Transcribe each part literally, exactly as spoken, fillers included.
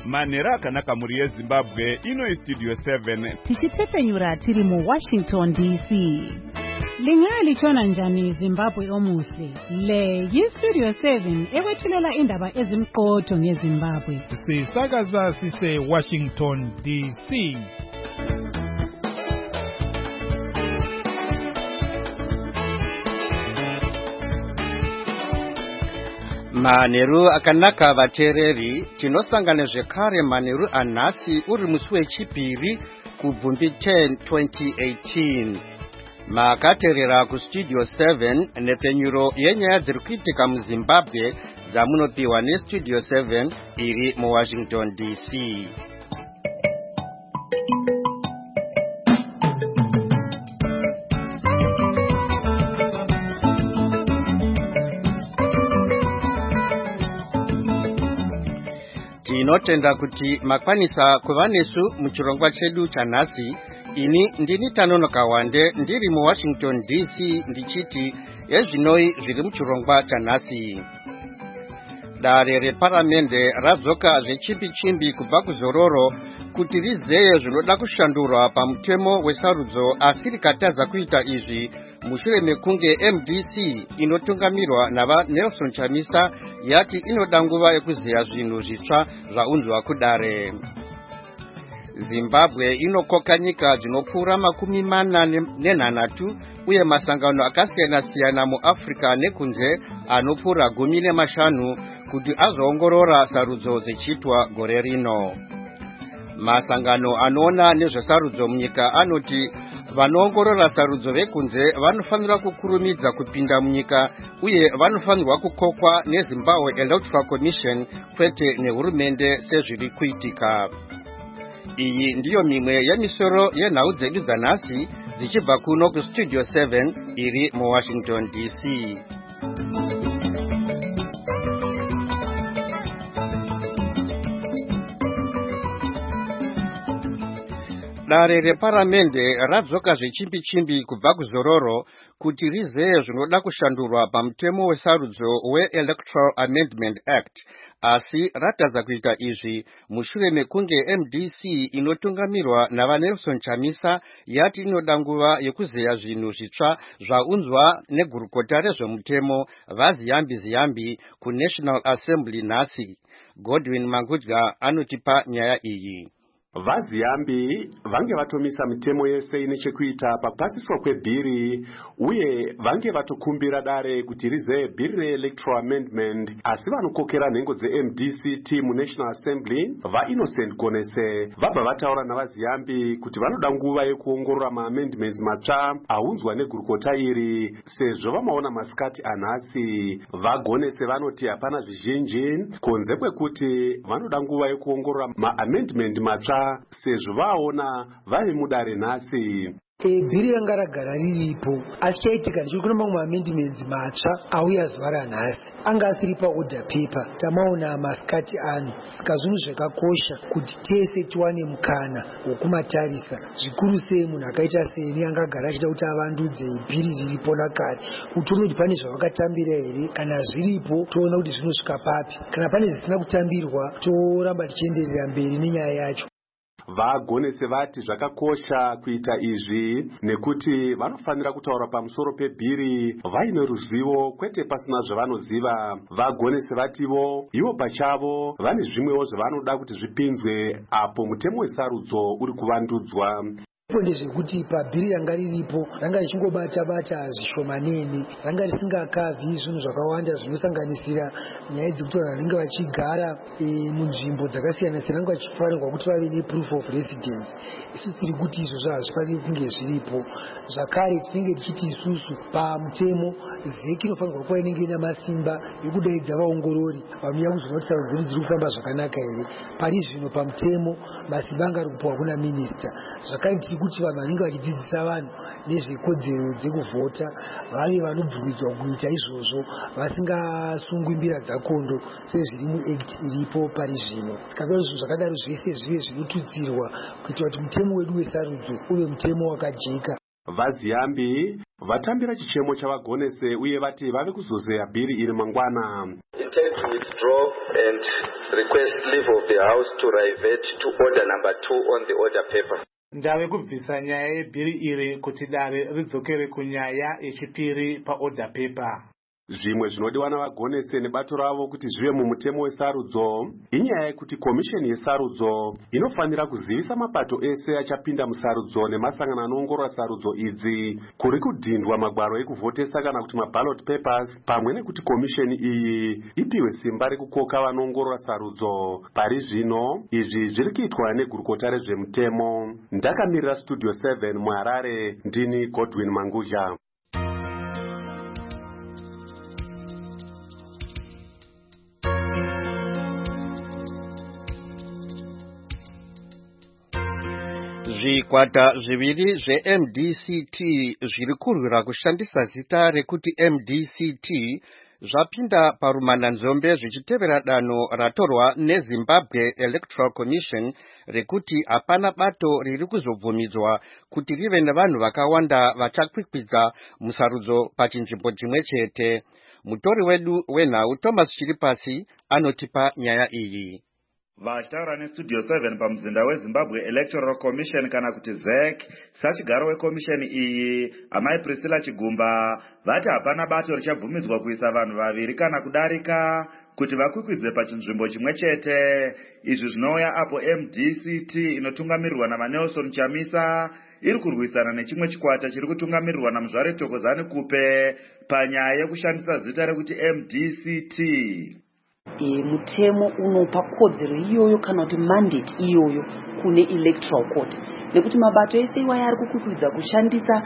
Manera akanaka muri yeZimbabwe ino Studio seven. Tichitepenyura tiri mu Washington D C. Lingali chona njani Zimbabwe omuhle. Le yi Studio seven ewethulela indaba ezimqotho ngeZimbabwe. Sisakaza sise Washington D C. Maneru akanaka vatereri tinosangana zvekare maneru anhasi uri musi wechipiri kubvumbi ten twenty eighteen. Makaterera kustudio seven nepenyuro yenyaya dziri kuitika muZimbabwe dzamunopiwa nestudio seven iri muWashington D C. Tinotenda kuti makwanisa kuva nesu muchirongwa chedu chanhasi. Ini ndini Tanonoka Wande ndiri mu Washington D C ndichiti ezvinoi zviri muchirongwa chanhasi. Dare reparamende radzoka zvechimbi chimbi kubva kuzororo kuti rizeye zvinoda kushandurwa pamutemo wesarudzo asi rikatadza kuita izvi mushure mekunge M D C inotungamirwa nava Nelson Chamisa yati inoda nguva yekuzeya zvinhu zvitsva zvaunzwa kudare. Zimbabwe inokoka nyika dzinopfuura makumi mana nenhanhatu uye masangano akasiyana siyana muAfrica nekunze anopfuura gumi nemashanu kuti azoongorora sarudzo dzichiitwa gore rino. Masangano anoona nezvesarudzo munyika anoti vanoongorora sarudzo vekunze vanofanira kukurumidza kupinda munyika uye vanofanirwa kukokwa neZimbabwe Electoral Commission kwete nehurumende sezviri kuitika. Iyi ndiyo mimwe yemisoro yenhau dzedu dzanhasi dzichibva kuno kustudio seven iri muWashington D C. Dare reparamende radzoka zvechimbi chimbi kubva kuzororo kuti rizeye zvinoda kushandurwa pamutemo wesarudzo weElectoral Amendment Act, asi ratadza kuita izvi mushure mekunge M D C inotungamirwa nava Nelson Chamisa yati inoda nguva yekuzeya zvinhu zvitsva zvaunzwa negurukota rezvemutemo vaZiyambi Ziyambi kuNational Assembly nhasi. Godwin Mangudya anotipa nyaya iyi. VaZiyambi vange vatomisa mitemo yese ine chekuita papasiswa kwebhiri uye vange vatokumbira dare kuti rizeye bhiri reElectoral Amendment, asi vanokokera nhengo dzeM D C T muNational Assembly vaInnocent Gonese vabva vataura navaZiyambi kuti vanoda nguva yekuongorora maamendments matsva aunzwa negurukota iri sezvo vamaona masikati anhasi. VaGonese vanoti hapana zvizhinji kunze kwekuti vanoda nguva yekuongorora maamendment matsva sezvo vaona vari mudare nhasi. Bhiri ranga ragara riripo asi chaitika ndichokuna mamwe amendments matsva auya zuva ranhasi anga asiri paorder paper. Tamaona masikati ano saka zvinhu zvakakosha kuti tese tiwane mukana wekumatarisa, zvikuru sei munhu akaita seni angagara achida kuti avandudze bhiri riripo nakare kuti tione kuti pane zvavakatambira here, kana zviripo toona kuti zvinosvika papi, kana pane zvisina kutambirwa toramba tichienderera mberi nenyaya yacho. VaGonese vati zvakakosha kuita izvi nekuti vanofanira kutaura pamusoro pebhiri vaine ruzivo kwete pasina zvavanoziva. VaGonese vativo ivo pachavo vane zvimwewo zvavanoda kuti zvipinzwe apo mutemo wesarudzo uri kuvandudzwa. Ndezvekuti pabhiri ranga riripo ranga richingobata bata zvishomanene, ranga risingakavhi zvinhu zvakawanda zvinosanganisira nyaya dzekuti vanhu vanenge vachigara munzvimbo dzakasiyana siyana vanenge vachifanirwa kuti vave neproof of residence. Isi tiri kuti izvozvo hazvifaniri kunge zviripo. Zvakare tinenge tichiti isusu pamutemo zeki inofanirwa kuva inenge ina masimba ekudaidza vaongorori vanouya kuzoona kuti sarudzo dzedu dziri kufamba zvakanaka here. Pari zvino pamutemo masimba anga ari kupiwa kuna minista. Zvakare kuti vanhu vanenge vachidzidzisa vanhu nezvekodzero dzekuvhota vave vanobvumidzwa kuita izvozvo vasingasungwi mbira dzakondo sezviri muAct iripo pari zvino. Tikatoona zvinhu zvakadaro zvese zvive zvinotutsirwa kuitira kuti mutemo wedu wesarudzo uve mutemo wakajeka. Vaziyambi vatambira chichemo chavagonese uye vati vave kuzozeya bhiri iri mangwana. Intend to withdraw and request leave of the House to revert to order number two on the order paper. Ndave kubvisa nyaya yebhiri iri kuti dare ridzokere kunyaya yechipiri paorder paper. Zvimwe zvinodiwa navagonese nebato ravo kuti zvive mumutemo wesarudzo inyaya yekuti komisheni yesarudzo inofanira kuzivisa mapato ese achapinda musarudzo nemasangano anoongorora sarudzo idzi kuri kudhindwa magwaro ekuvhotesa kana kuti maballot papers, pamwe nekuti komisheni iyi ipiwe simba rekukoka vanoongorora sarudzo. Pari zvino izvi zviri kuitwa negurukota rezvemutemo. Ndakamirira Studio seven muHarare, ndini Godwin Mangudya. Zvikwata zviviri zve-M D C T zviri kurwira kushandisa zita rekuti M D C T zvapinda parumananzombe zvichitevera danho ratorwa neZimbabwe Electoral Commission rekuti hapana bato riri kuzobvumidzwa kuti rive nevanhu vakawanda vachakwikwidza musarudzo pachinzvimbo chimwe chete. Mutori wedu wenhau Thomas Chiripasi anotipa nyaya iyi. Vachitaura neStudio seven pamuzinda weZimbabwe Electoral Commission kana kuti Z E C, sachigaro wekomisheni iyi amai Priscilla Chigumba vati hapana bato richabvumidzwa kuisa vanhu vaviri kana kudarika kuti vakwikwidze pachinzvimbo chimwe chete. Izvi zvinouya apo M D C T inotungamirirwa naManelson Chamisa iri kurwisana nechimwe chikwata chiri kutungamirirwa naMuzvare Thokozani Kupe panyaya yekushandisa zita rekuti M D C T. E, mutemo unopa kodzero iyoyo kana kuti mandate iyoyo kune electoral court nekuti mabato ese iwaya ari kukukwidza kushandisa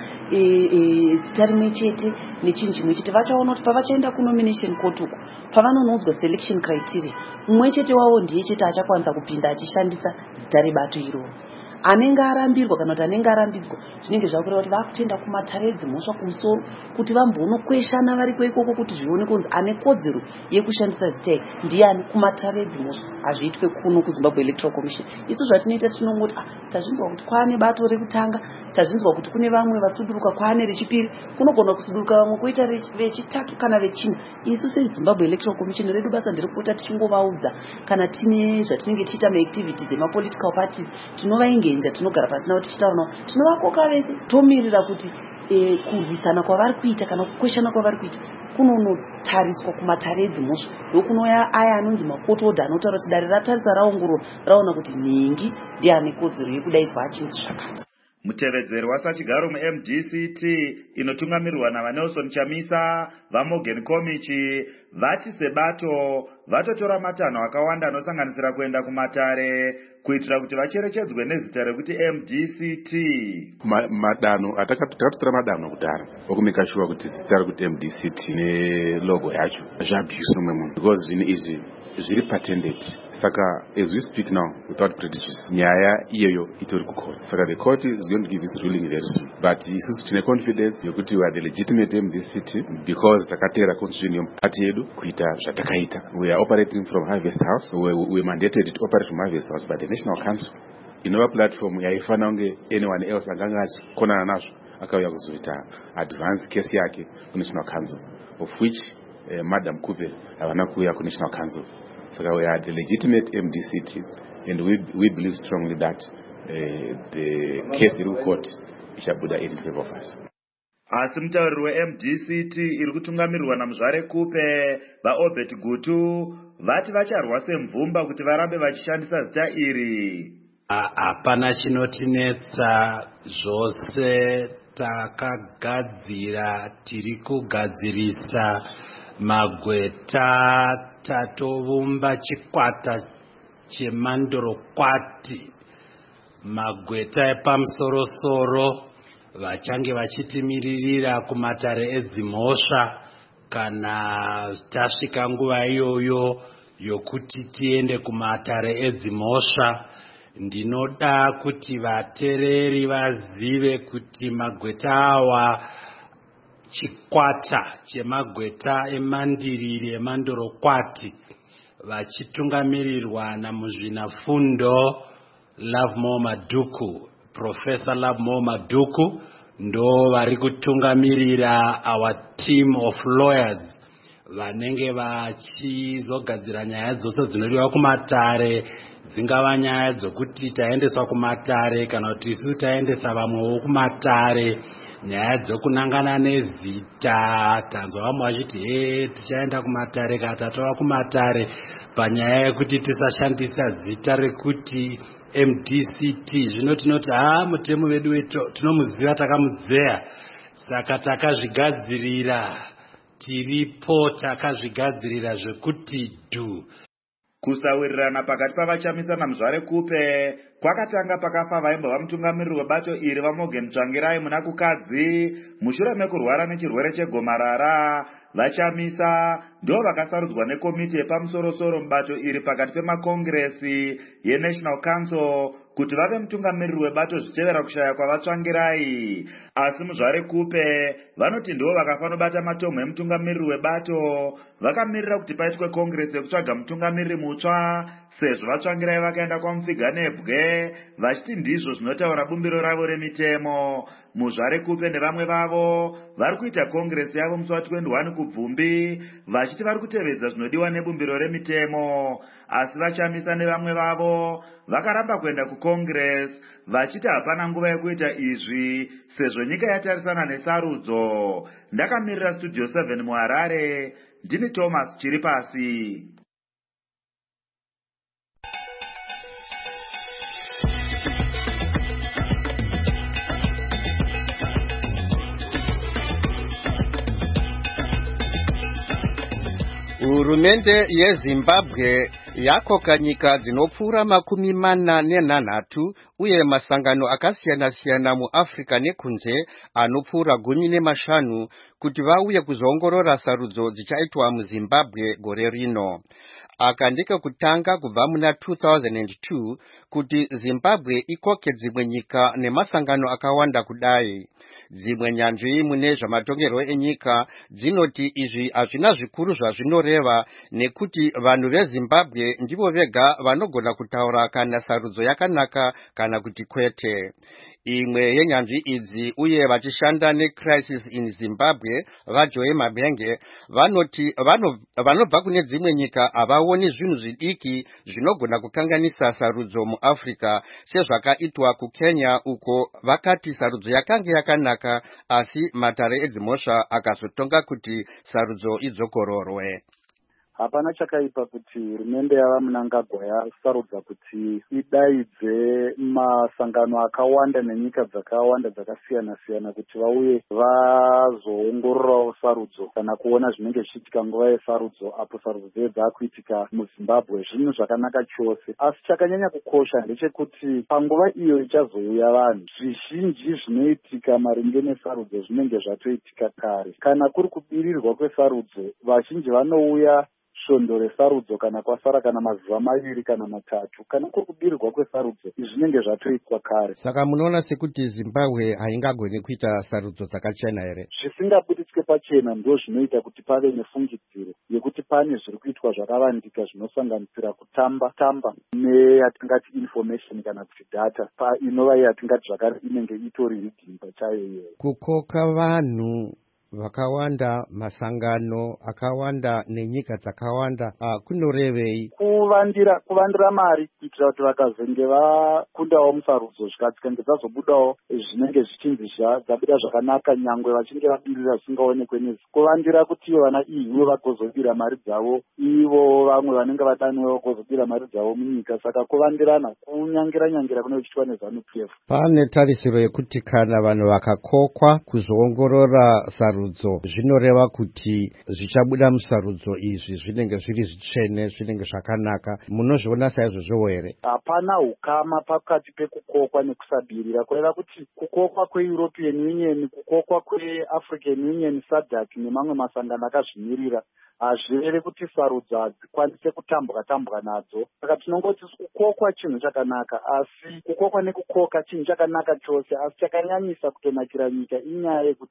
zita rimwe chete nechinhu chimwe chete vachaona kuti pavachaenda kunomination court uko pavanononzwa selection criteria mumwe chete wavo ndiye chete achakwanisa kupinda achishandisa zita rebato iroro. Anenge arambirwa kana kuti anenge arambidzwa zvinenge zvakureva kuti vakutenda kumatare edzimhosva kumusoro kuti vambonokweshana variko ikoko kuti zvione kunzi ane kodzero yekushandisa zita ndiani kumatare edzimhosva. Hazviitwe kuno kuZimbabwe Electoral Commission. Isu zvatinoita tinongoti tazvinzwa kuti kwaane bato rekutanga, tazvinzwa kuti kune vamwe vasuduruka kwaane rechipiri, kunogona kusuduruka vamwe kuita vechitatu kana vechina. Isu seZimbabwe Electoral Commission redu basa nderekuita tichingovaudza kana tine zvatinenge tichiita maactivities emapolitical parties tinovainge nja tinogara pasina kuti tichitaura tinovakoka vese tomirira kuti e, kurwisana kwavari kuita kana kukweshana kwavari kuita kunonotariswa kumatare edzimhosva ndokunoya aya anonzi macourt order anotaura kuti dare ratarisa raongorora raona kuti nhingi ndiane kodzero yekudaidzwa achinzi zvakati. Mutevedzeri wasachigaro mu-M D C T inotungamirirwa naVanelson Chamisa vaMorgan Komichi vati sebato vatotora matanho akawanda anosanganisira kuenda kumatare kuitira kuti vacherechedzwe nezita rekuti M D C T. Madanho atakatora madanho kudhara okumeka sure kuti zita rekuti M D C T nelogo yacho zvabvisa umwe munhu because zvine izvi zviri patented. Saka as we speak now without prejudice nyaya iyoyo itori kucourt. Saka the court is going to give its ruling very soon. But isusu tine confidence yokuti we are the legitimate M D C T because takatera constitution yomupati yedu kuita zvatakaita. We are operating from Harvest House. We, we mandated to operate from Harvest House by the National Council. Inova platform yaifana unge anyone else anganga achikonana nazvo akauya kuzoita advance case yake ku National Council of which uh, Madam Kupe havana kuuya ku National Council. So we are the legitimate M D C T and we, we believe strongly that uh, the case in court shall be in favor of us. Asi mutauriri we-M D C T iri kutungamirirwa naMuzvare Kupe vaObert Gutu vati vacharwa semvumba kuti varambe vachishandisa zita iri. Hapana chinotinetsa, zvose takagadzira, tiri kugadzirisa magweta, tatovumba chikwata chemandorokwati, magweta epamusoro-soro vachange vachitimiririra kumatare edzimhosva kana tasvika nguva iyoyo yokuti tiende kumatare edzimhosva. Ndinoda kuti vatereri vazive kuti magweta awa chikwata chemagweta emandiriri emandorokwati vachitungamirirwa namuzvinafundo Lovemore Maduku, Professor Lovemore Maduku ndo vari kutungamirira our team of lawyers vanenge vachizogadzira nyaya dzose dzinodiwa kumatare, dzingava nyaya dzokuti taendeswa kumatare kana kuti isu taendesa vamwewo kumatare, nyaya dzokunangana nezita, tanzwa vamwe vachiti he tichaenda kumatare kana tatova kumatare panyaya yekuti tisashandisa zita rekuti M D C T. Zvino tinoti ha mutemo wedu tinomuziva, takamudzeya, saka takazvigadzirira, tiripo takazvigadzirira zvekuti du. Kusawirirana pakati pavachamisana muzvare kupe kwakatanga pakafa vaimbova mutungamiriri webato iri vaMorgan Tsvangirai muna kukadzi mushure mekurwara nechirwere chegomarara. Vachamisa ndo vakasarudzwa nekomiti yepamusorosoro mubato iri pakati pemakongresi yeNational Council kuti vave mutungamiriri webato zvichevera kushaya kwavaTsvangirai. Asi muzvare kupe vanoti ndo vakafanobata matomho emutungamiriri webato, vakamirira kuti paitwe kongresi yekutsvaga mutungamiriri mutsva, sezvo vaTsvangirai vakaenda kwaMufika Nebwe vachiti ndizvo zvinotaura bumbiro ravo remitemo. Muzvare kupe nevamwe vavo vari kuita kongresi yavo musi wa twenty-one kubvumbi vachiti vari kutevedza zvinodiwa nebumbiro remitemo. Asi vachamisa nevamwe vavo vakaramba kuenda kukongresi vachiti hapana nguva yekuita izvi sezvo nyika yatarisana nesarudzo. Ndakamirira Studio seven muHarare, ndini Thomas Chiripasi. Hurumende yeZimbabwe yakoka nyika dzinopfuura makumi mana nenhanhatu uye masangano akasiyana siyana muAfrica nekunze anopfuura gumi nemashanu kuti vauye kuzoongorora sarudzo dzichaitwa muZimbabwe gore rino. Aka ndiko kutanga kubva muna two thousand two kuti Zimbabwe ikoke dzimwe nyika nemasangano akawanda kudai. Dzimwe nyanzvi mune zvamatongerwo enyika dzinoti izvi hazvina zvikuru zvazvinoreva nekuti vanhu veZimbabwe ndivo vega vanogona kutaura kana sarudzo yakanaka kana kuti kwete. Imwe yenyanzvi idzi uye vachishanda neCrisis in Zimbabwe vaJoe Mabenge vanoti vanobva kune dzimwe nyika havaoni zvinhu zvidiki zvinogona kukanganisa sarudzo muAfrica sezvakaitwa kuKenya uko vakati sarudzo yakanga yakanaka asi matare edzimhosva akazotonga kuti sarudzo idzokororwe. Hapana chakaipa kuti hurumende yavaMnangagwa yasarudza kuti idaidze masangano akawanda nenyika dzakawanda dzakasiyana siyana kuti vauye vazoongororawo sarudzo kana kuona zvinenge zvichiitika nguva yesarudzo apo sarudzo dzinenge dzakuitika muZimbabwe. Zvinhu zvakanaka chose, asi chakanyanya kukosha ndechekuti panguva iyo ichazouya vanhu zvizhinji zvinoitika maringe nesarudzo zvinenge zvatoitika kare. Kana kuri kubirirwa kwesarudzo, vazhinji vanouya svondo resarudzo kana kwasara kana mazuva maviri kana matatu. Kana kuri kubirirwa kwesarudzo izvi zvinenge zvatoitwa kare. Saka munoona sekuti Zimbabwe haingagoni kuita sarudzo dzakachena here? Zvisingabuditswe pachena ndo zvinoita kuti pave nefungidziro yekuti pane zviri kuitwa zvakavandika zvinosanganisira kutamba tamba neyatingati information kana kuti data pa inova yatingati zvakare inenge itori hidhimba chayo iyoyo. Kukoka vanhu vakawanda, masangano akawanda nenyika dzakawanda uh, kunorevei? Kuvandira kuvandira mari kuitira kuti vakazenge vakundawo musarudzo zvikatikange dzazobudawo zvinenge zvichinzi dzabuda zvakanaka nyangwe vachinge vabirira zvisingaonekwe nezi. Kuvandira kuti ivo vana ivo vagozobira mari dzavo, ivo vamwe vanenge vadaniwe vagozobira mari dzavo munyika. Saka kuvandirana kunyangira nyangira kune kuchiitwa neZANU P F. Pane tarisiro yekuti kana vanhu vakakokwa kuzoongorora sarudzo zvinoreva kuti zvichabuda musarudzo izvi zvinenge zviri zvitsvene, zvinenge zvakanaka. Munozviona saizvozvo here? Hapana ukama pakati pekukokwa nekusabirira, kureva kuti kukokwa kweEuropean Union, kukokwa kweAfrican Union, SADC nemamwe masangano akazvimirira hazvireve kuti sarudzo hadzikwanise kutambwa tambwa nadzo. Saka tinongoti kukokwa chinhu chakanaka, asi kukokwa nekukoka chinhu chakanaka chose, asi chakanyanyisa kutonakira nyika inyaya yekuti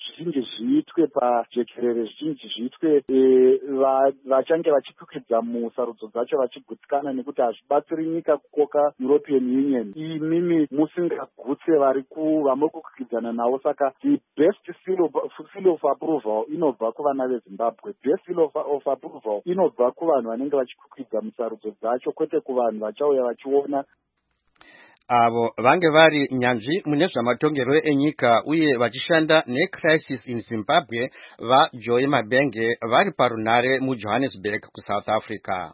zvichinge zviitwe pajekerere, zvichinge zviitwe vachange vachikwikwidzwa musarudzo dzacho vachigutsikana, nekuti hazvibatsiri nyika kukoka European Union imimi musingagutse vari vamuri kukwikwidzana navo. Saka the best seal of, seal of approval inobva kuvana veZimbabwe, best seal of, of approval inobva kuvanhu vanenge vachikwikwidzwa musarudzo dzacho, kwete kuvanhu vachauya vachiona. Avo vange vari nyanzvi mune zvamatongerwo enyika uye vachishanda neCrisis in Zimbabwe vaJoy Mabenge vari parunare muJohannesburg kuSouth Africa.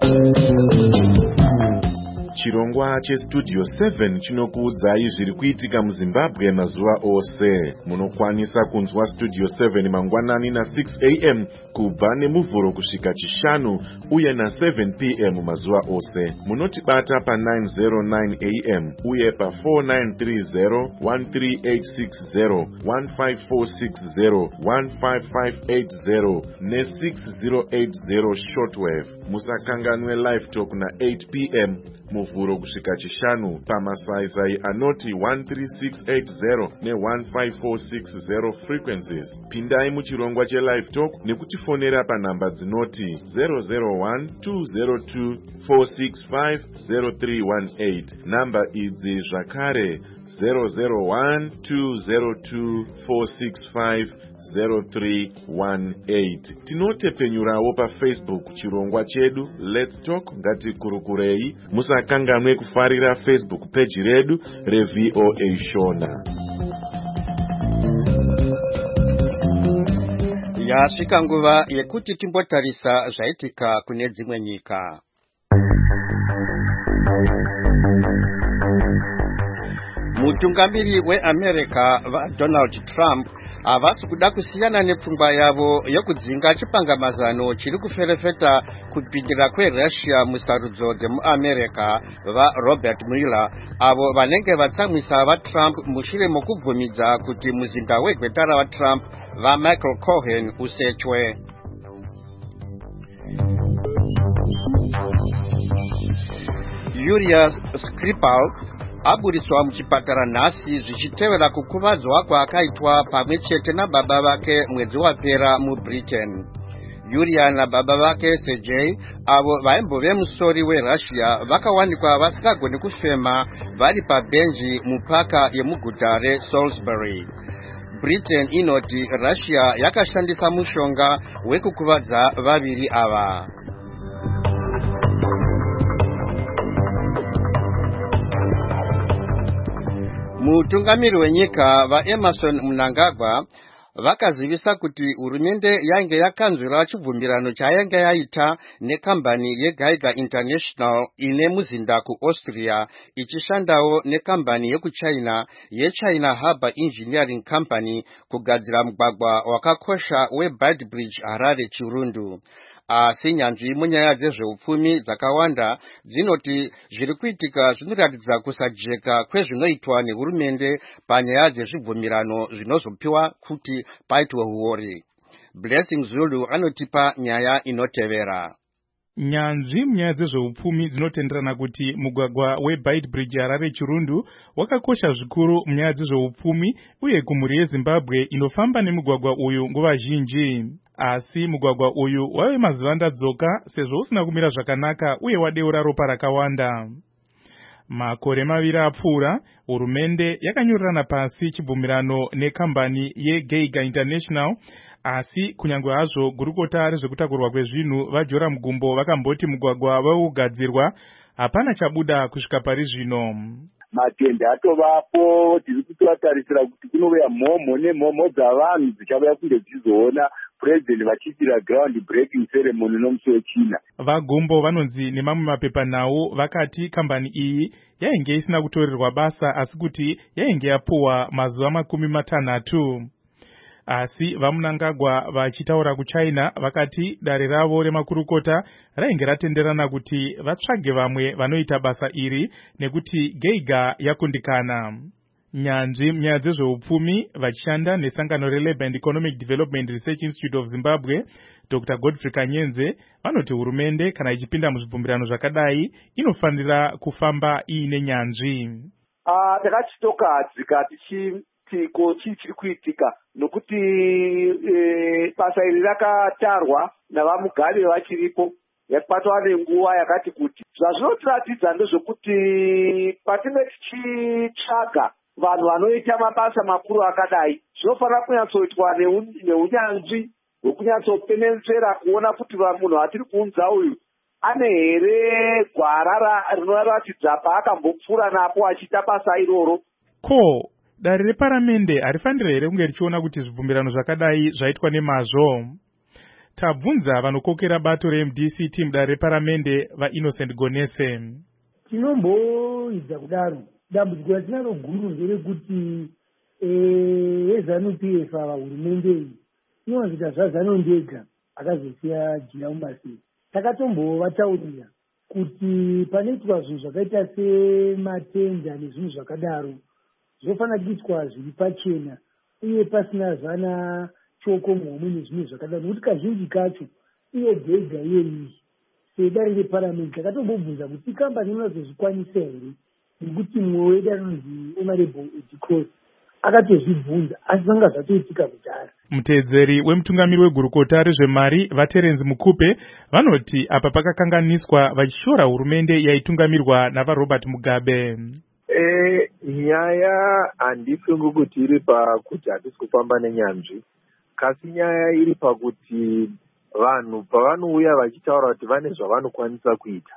Chirongwa chestudio seven chinokuudzai zviri kuitika muZimbabwe mazuva ose. Munokwanisa kunzwa studio seven mangwanani na six a m kubva nemuvhuro kusvika chishanu uye na seven p m mazuva ose. Munotibata pa nine oh nine a m uye pa four nine three zero, one three eight six zero, one five four six zero, one five five eight zero ne six zero eight zero shortwave. Musakanganwe live talk na eight p m muvhuro kusvika chishanu pamasaisai anoti one three six eight zero ne one five four six zero frequencies. Pindai muchirongwa chelive talk nekutifonera panhamba dzinoti zero zero one two zero two four six five zero three one eight. Namba idzi zvakare zero zero one two zero two four six five zero three one eight. Tinotepenyurawo pa Facebook chirongwa chedu Let's Talk ngatikurukurei. Musakanganwe kufarira Facebook page redu reV O A Shona. Yasvika nguva yekuti timbotarisa zvaitika kune dzimwe nyika. Mutungamiri weAmerica vaDonald Trump havasi kuda kusiyana nepfungwa yavo yokudzinga chipangamazano chiri kuferefeta kupindira kweRussia musarudzo dzemuAmerica vaRobert Mueller avo vanenge vatsamwisa vaTrump mushure mokubvumidza kuti muzinda wegwetara waTrump vaMichael Cohen usechwe. Uriah Skripal aburiswa muchipatara nhasi zvichitevera kukuvadzwa kwaakaitwa pamwe chete nababa vake mwedzi wapera muBritain. Uriah nababa vake Sergei avo vaimbove musori weRussia vakawanikwa vasingagoni kufema vari pabhenji mupaka yemuguta reSalisbury. Britain inoti Russia yakashandisa mushonga wekukuvadza vaviri ava. Mutungamiri wenyika vaEmerson Mnangagwa vakazivisa kuti hurumende yainge yakanzwira chibvumirano chayange yaita nekambani yeGeiger International ine muzinda kuAustria ichishandawo nekambani yekuChina yeChina Harbour Engineering Company kugadzira mugwagwa wakakosha weBeitbridge Harare Chirundu. Asi nyanzvi munyaya dzezveupfumi dzakawanda dzinoti zviri kuitika zvinoratidza kusajeka kwezvinoitwa nehurumende panyaya dzezvibvumirano zvinozopiwa kuti paitwe huori. Blessing Zulu anotipa nyaya inotevera. Nyanzvi munyaya dzezveupfumi dzinotenderana kuti mugwagwa weBeitbridge Harare Chirundu wakakosha zvikuru munyaya dzezveupfumi uye kumhuri yeZimbabwe inofamba nemugwagwa uyu nguva zhinji. Asi mugwagwa uyu wave mazivandadzoka sezvo usina kumira zvakanaka uye wadeura ropa rakawanda. Makore maviri apfuura, hurumende yakanyorerana pasi chibvumirano nekambani yeGeiger International, asi kunyangwe hazvo gurukota rezvekutakurwa kwezvinhu vaJoram Gumbo vakamboti mugwagwa wavakugadzirwa hapana chabuda kusvika pari zvino. Matende atovapo, tiri kutotarisira kuti kunouya mhomho nemhomho dzavanhu dzichavaya kunge dzizoona president vachiitira ground breaking ceremony nomusi wechina. VaGumbo vanonzi nemamwe mapepanhau vakati kambani iyi yainge isina kutorerwa basa asi kuti yainge yapuwa mazuva makumi matanhatu. Asi vaMnangagwa vachitaura kuChina vakati dare ravo remakurukota rainge ratenderana kuti vatsvage vamwe vanoita basa iri nekuti Geiger yakundikana. Nyanzvi munyaya dzezveupfumi vachishanda nesangano reLabour and Economic Development Research Institute of Zimbabwe Doctor Godfrey Kanyenze vanoti hurumende kana ichipinda muzvibvumirano zvakadai inofanira kufamba iine nyanzvi. Ah, takachitokadzika tichi kuti ko chii chiri kuitika, nokuti e, basa iri rakatarwa navamugabe vachiripo yakupatwa nenguva yakati kuti. Zvazvinotiratidza ndezvekuti patinenge tichitsvaga vanhu vanoita mabasa makuru akadai, zvinofanira kunyatsoitwa neunyanzvi hwekunyatsopenesera kuona kuti munhu watiri kuunza uyu ane here gwara rinoratidza paakambopfuura napo achiita basa iroro. Ko dare reparamende harifanira here kunge richiona kuti zvibvumirano zvakadai zvaitwa nemazvo? Tabvunza vanokokera bato re M D C T mudare reparamende vaInnocent Gonese. Tinomboidza kudaro dambudziko ratinaro guru nderekuti eZANU-P F ava hurumende iyi inowanzoita zvaZANU ndega akazosiya jira mumasei. Takatombovataurira kuti panoitwa zvinhu zvakaita sematenda nezvinhu zvakadaro zvofanira kuitwa zviri pachena uye pasina zvana choko muhomwe nezvinhu zvakadaro, nokuti kazhinji kacho iyo dhega iyeyi sedare reparamende takatombobvunza kuti ikambani inozozvikwanisa here, nekuti mumwe wedu anonzi Honorable Ed Cross akatozvibvunza asi zvanga zvatoitika kudhara. Muteedzeri wemutungamiri wegurukota rezvemari vaTerence Mukupe vanoti apa pakakanganiswa vachishora hurumende yaitungamirwa navaRobert Mugabe. E, nyaya handifungi kuti iri pakuti hatisi kufamba nenyanzvi, kasi nyaya iri pakuti vanhu pavanouya vachitaura kuti vane zvavanokwanisa kuita,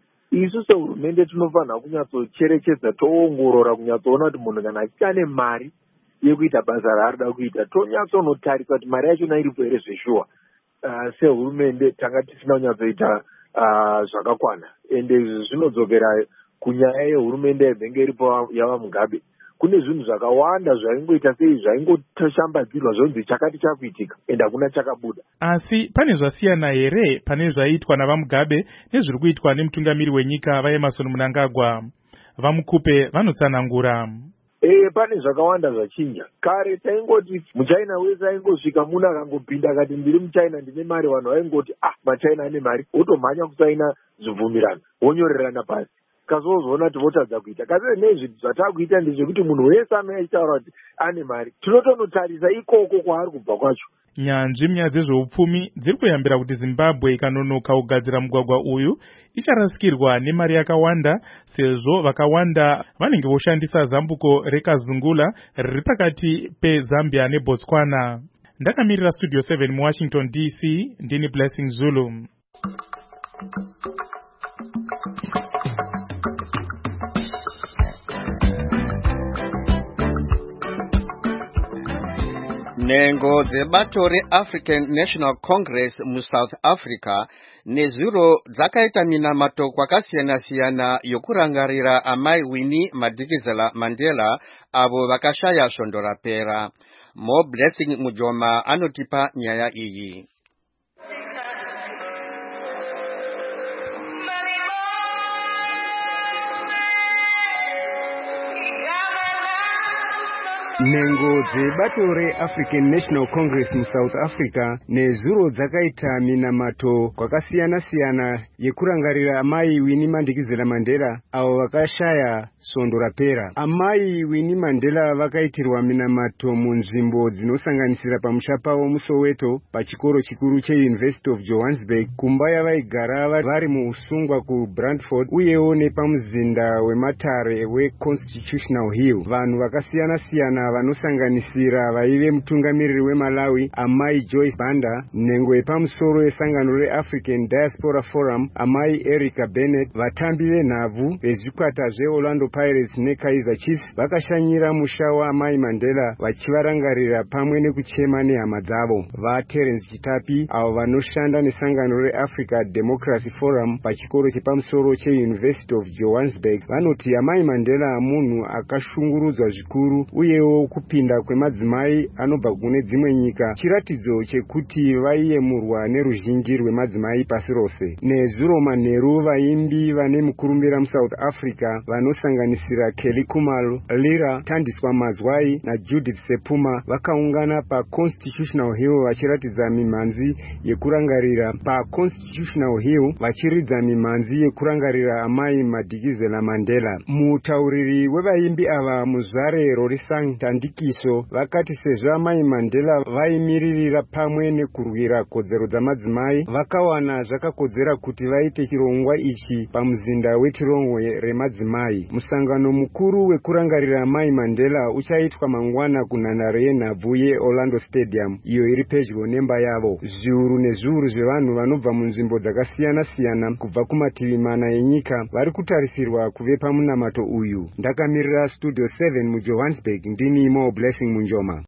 isu sehurumende tinofanira kunyatsocherechedza toongorora kunyatsoona kuti munhu kana achiti ane mari yekuita basa raarida kuita tonyatsonotarisa kuti mari yachona iripo here zveshuwa. Uh, sehurumende tanga tisina kunyatsoita uh, zvakakwana, ende izvi zvinodzokera kunyaya yehurumende yebhenge iripo yava Mugabe. Kune zvinhu zvakawanda zvaingoita sei zvaingoshambadzirwa zvonzi chakati chakuitika ende hakuna chakabuda. Asi pane zvasiyana here pane zvaiitwa navaMugabe nezviri kuitwa nemutungamiri wenyika vaEmmerson Mnangagwa? VaMukupe vanotsanangura. Eh, pane zvakawanda zvachinja. Kare taingoti muChina wese aingosvika muno akangopinda akati ndiri muChina ndine mari, vanhu vaingoti ah maChina ane mari, wotomhanya kusaina zvibvumirano wonyorerana pasi. Kazozoona kuti votadza kuita. Kasi nezvi zvatakuita ndezvekuti munhu wese anouya achitaura kuti ane mari tinotonotarisa ikoko kwaari kubva kwacho. Nyanzvi munyaya dzezveupfumi dziri kuyambira kuti Zimbabwe ikanonoka kugadzira mugwagwa uyu icharasikirwa nemari yakawanda, sezvo vakawanda vanenge voshandisa zambuko reKazungula riri pakati peZambia neBotswana. Ndakamirira Studio seven muWashington D C, ndini Blessing Zulu. Nengo dzebato reAfrican National Congress muSouth Africa nezuro dzakaita minamato kwakasiyana-siyana yokurangarira amai Winnie Madikizela Mandela avo vakashaya svondo rapera. Mo Blessing Mujoma anotipa nyaya iyi. Nengo dzebato reAfrican National Congress muSouth Africa nezuro dzakaita minamato kwakasiyana-siyana yekurangarira amai Winnie Madikizela Mandela avo vakashaya svondo rapera. Amai Winnie Mandela vakaitirwa minamato munzvimbo dzinosanganisira pamusha pavo muSoweto, pachikoro chikuru cheUniversity of Johannesburg, kumba yavaigara vari muusungwa kuBrantford, uyewo nepamuzinda wematare weConstitutional Hill. Vanhu vakasiyana-siyana vanosanganisira vaive mutungamiriri weMalawi amai Joyce Banda, nhengo yepamusoro yesangano reAfrican Diaspora Forum amai Erica Bennett, vatambi venhabvu vezvikwata zveOrlando Pirates neKaizer Chiefs vakashanyira musha waamai Mandela vachivarangarira pamwe nekuchema nehama dzavo. VaTerence Chitapi avo vanoshanda nesangano reAfrica Democracy Forum pachikoro chepamusoro cheUniversity of Johannesburg vanoti amai Mandela munhu akashungurudzwa zvikuru, uyewo kupinda kwemadzimai anobva kune dzimwe nyika chiratidzo chekuti vaiyemurwa neruzhinji rwemadzimai pasi rose. Nezuro manheru vaimbi vane mukurumbira muSouth Africa vanosanganisira Kelly Khumalo, Lira Thandiswa Mazwai naJudith Sepuma vakaungana paConstitutional Hill vachiratidza mimhanzi yekurangarira paConstitutional Hill vachiridza mimhanzi yekurangarira amai Madikizela Mandela. Mutauriri wevaimbi ava Muzvare Rorisang mutandikiso vakati sezvo amai Mandela vaimiririra pamwe nekurwira kodzero dzamadzimai, vakawana zvakakodzera kuti vaite chirongwa ichi pamuzinda wetirongwe remadzimai. Musangano mukuru wekurangarira amai Mandela uchaitwa mangwana kunhandare yenhabvu yeOrlando Stadium, iyo iri pedyo nemba yavo. Zviuru nezviuru zvevanhu vanobva munzvimbo dzakasiyana-siyana kubva kumativi mana enyika vari kutarisirwa kuve pamunamato uyu. Ndakamirira Studio seven muJohannesburg, ndini Mo Blessing Munjoma.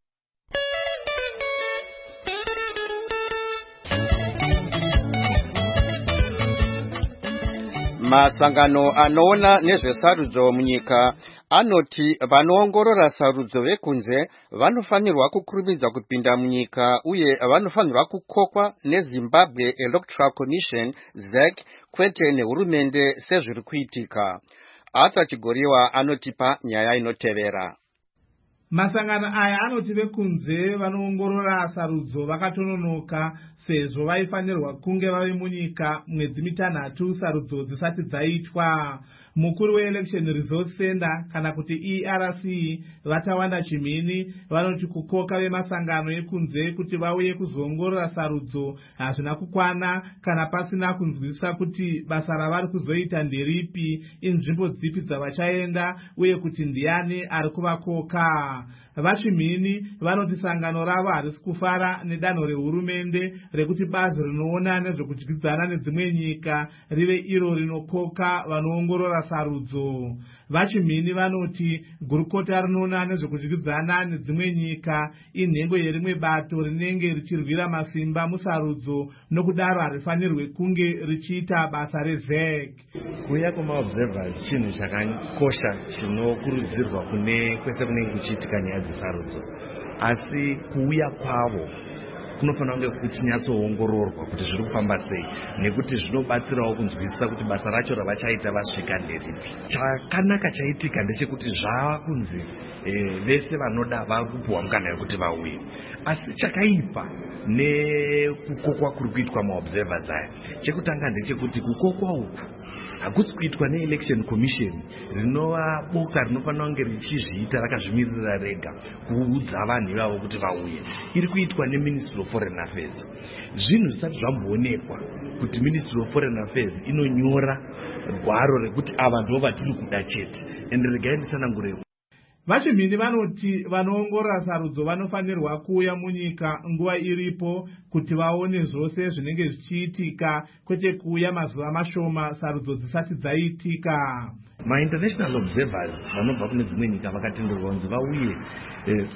Masangano anoona nezvesarudzo munyika anoti vanoongorora sarudzo vekunze vanofanirwa kukurumidza kupinda munyika uye vanofanirwa kukokwa neZimbabwe Electoral Commission Z E C kwete nehurumende sezviri kuitika. Arthur Chigoriwa anotipa nyaya inotevera. Masangano aya anoti vekunze vanoongorora sarudzo vakatononoka sezvo vaifanirwa kunge vave munyika mwedzi mitanhatu sarudzo dzisati dzaitwa. Mukuru weElection Resource Center kana kuti E R C Vatawanda Chimini vanoti kukoka vemasangano ekunze kuti vauye kuzoongorora sarudzo hazvina kukwana kana pasina kunzwisisa kuti basa ravari kuzoita nderipi, inzvimbo dzipi dzavachaenda uye kuti ndiani ari kuvakoka. Vachimini vanoti sangano ravo harisi kufara nedanho rehurumende rekuti bazi rinoona nezvekudyidzana nedzimwe nyika rive iro rinokoka vanoongorora sarudzo. Vachimini vanoti gurukota rinoona nezvekudyidzana nedzimwe nyika inhengo yerimwe bato rinenge richirwira masimba musarudzo, nokudaro harifanirwe kunge richiita basa reZ E C. Kuuya kwemaobservers chinhu chakakosha chinokurudzirwa kune kwese kunenge kuchiitika nyaya dzesarudzo, asi kuuya kwavo kunofanira kunge kuchinyatsoongororwa kuti zviri kufamba sei, nekuti zvinobatsirawo kunzwisisa kuti basa racho ravachaita vasvika nderipi. Chakanaka chaitika ndechekuti zvava kunzi e, vese vanoda vari kupuwa mukana wekuti vauye, asi chakaipa nekukokwa kuri kuitwa maobservers aya, chekutanga ndechekuti kukokwa uku hakusi kuitwa neElection Commission rinova boka rinofanira kunge richizviita rakazvimirira rega kuudza vanhu ivavo kuti vauye. Iri kuitwa neMinistry of Foreign Affairs. Zvinhu zvisati zvamboonekwa kuti Ministry of Foreign Affairs inonyora gwaro rekuti ava ndo vatiri kuda chete, ende regai ndisanangure. Vachimini vanoti vanoongorora sarudzo vanofanirwa kuuya munyika nguva iripo kuti vaone zvose zvinenge zvichiitika, kwete kuuya mazuva mashoma sarudzo dzisati dzaitika. Ma-international observers vanobva kune dzimwe nyika vakatenderwa kunzi vauye eh,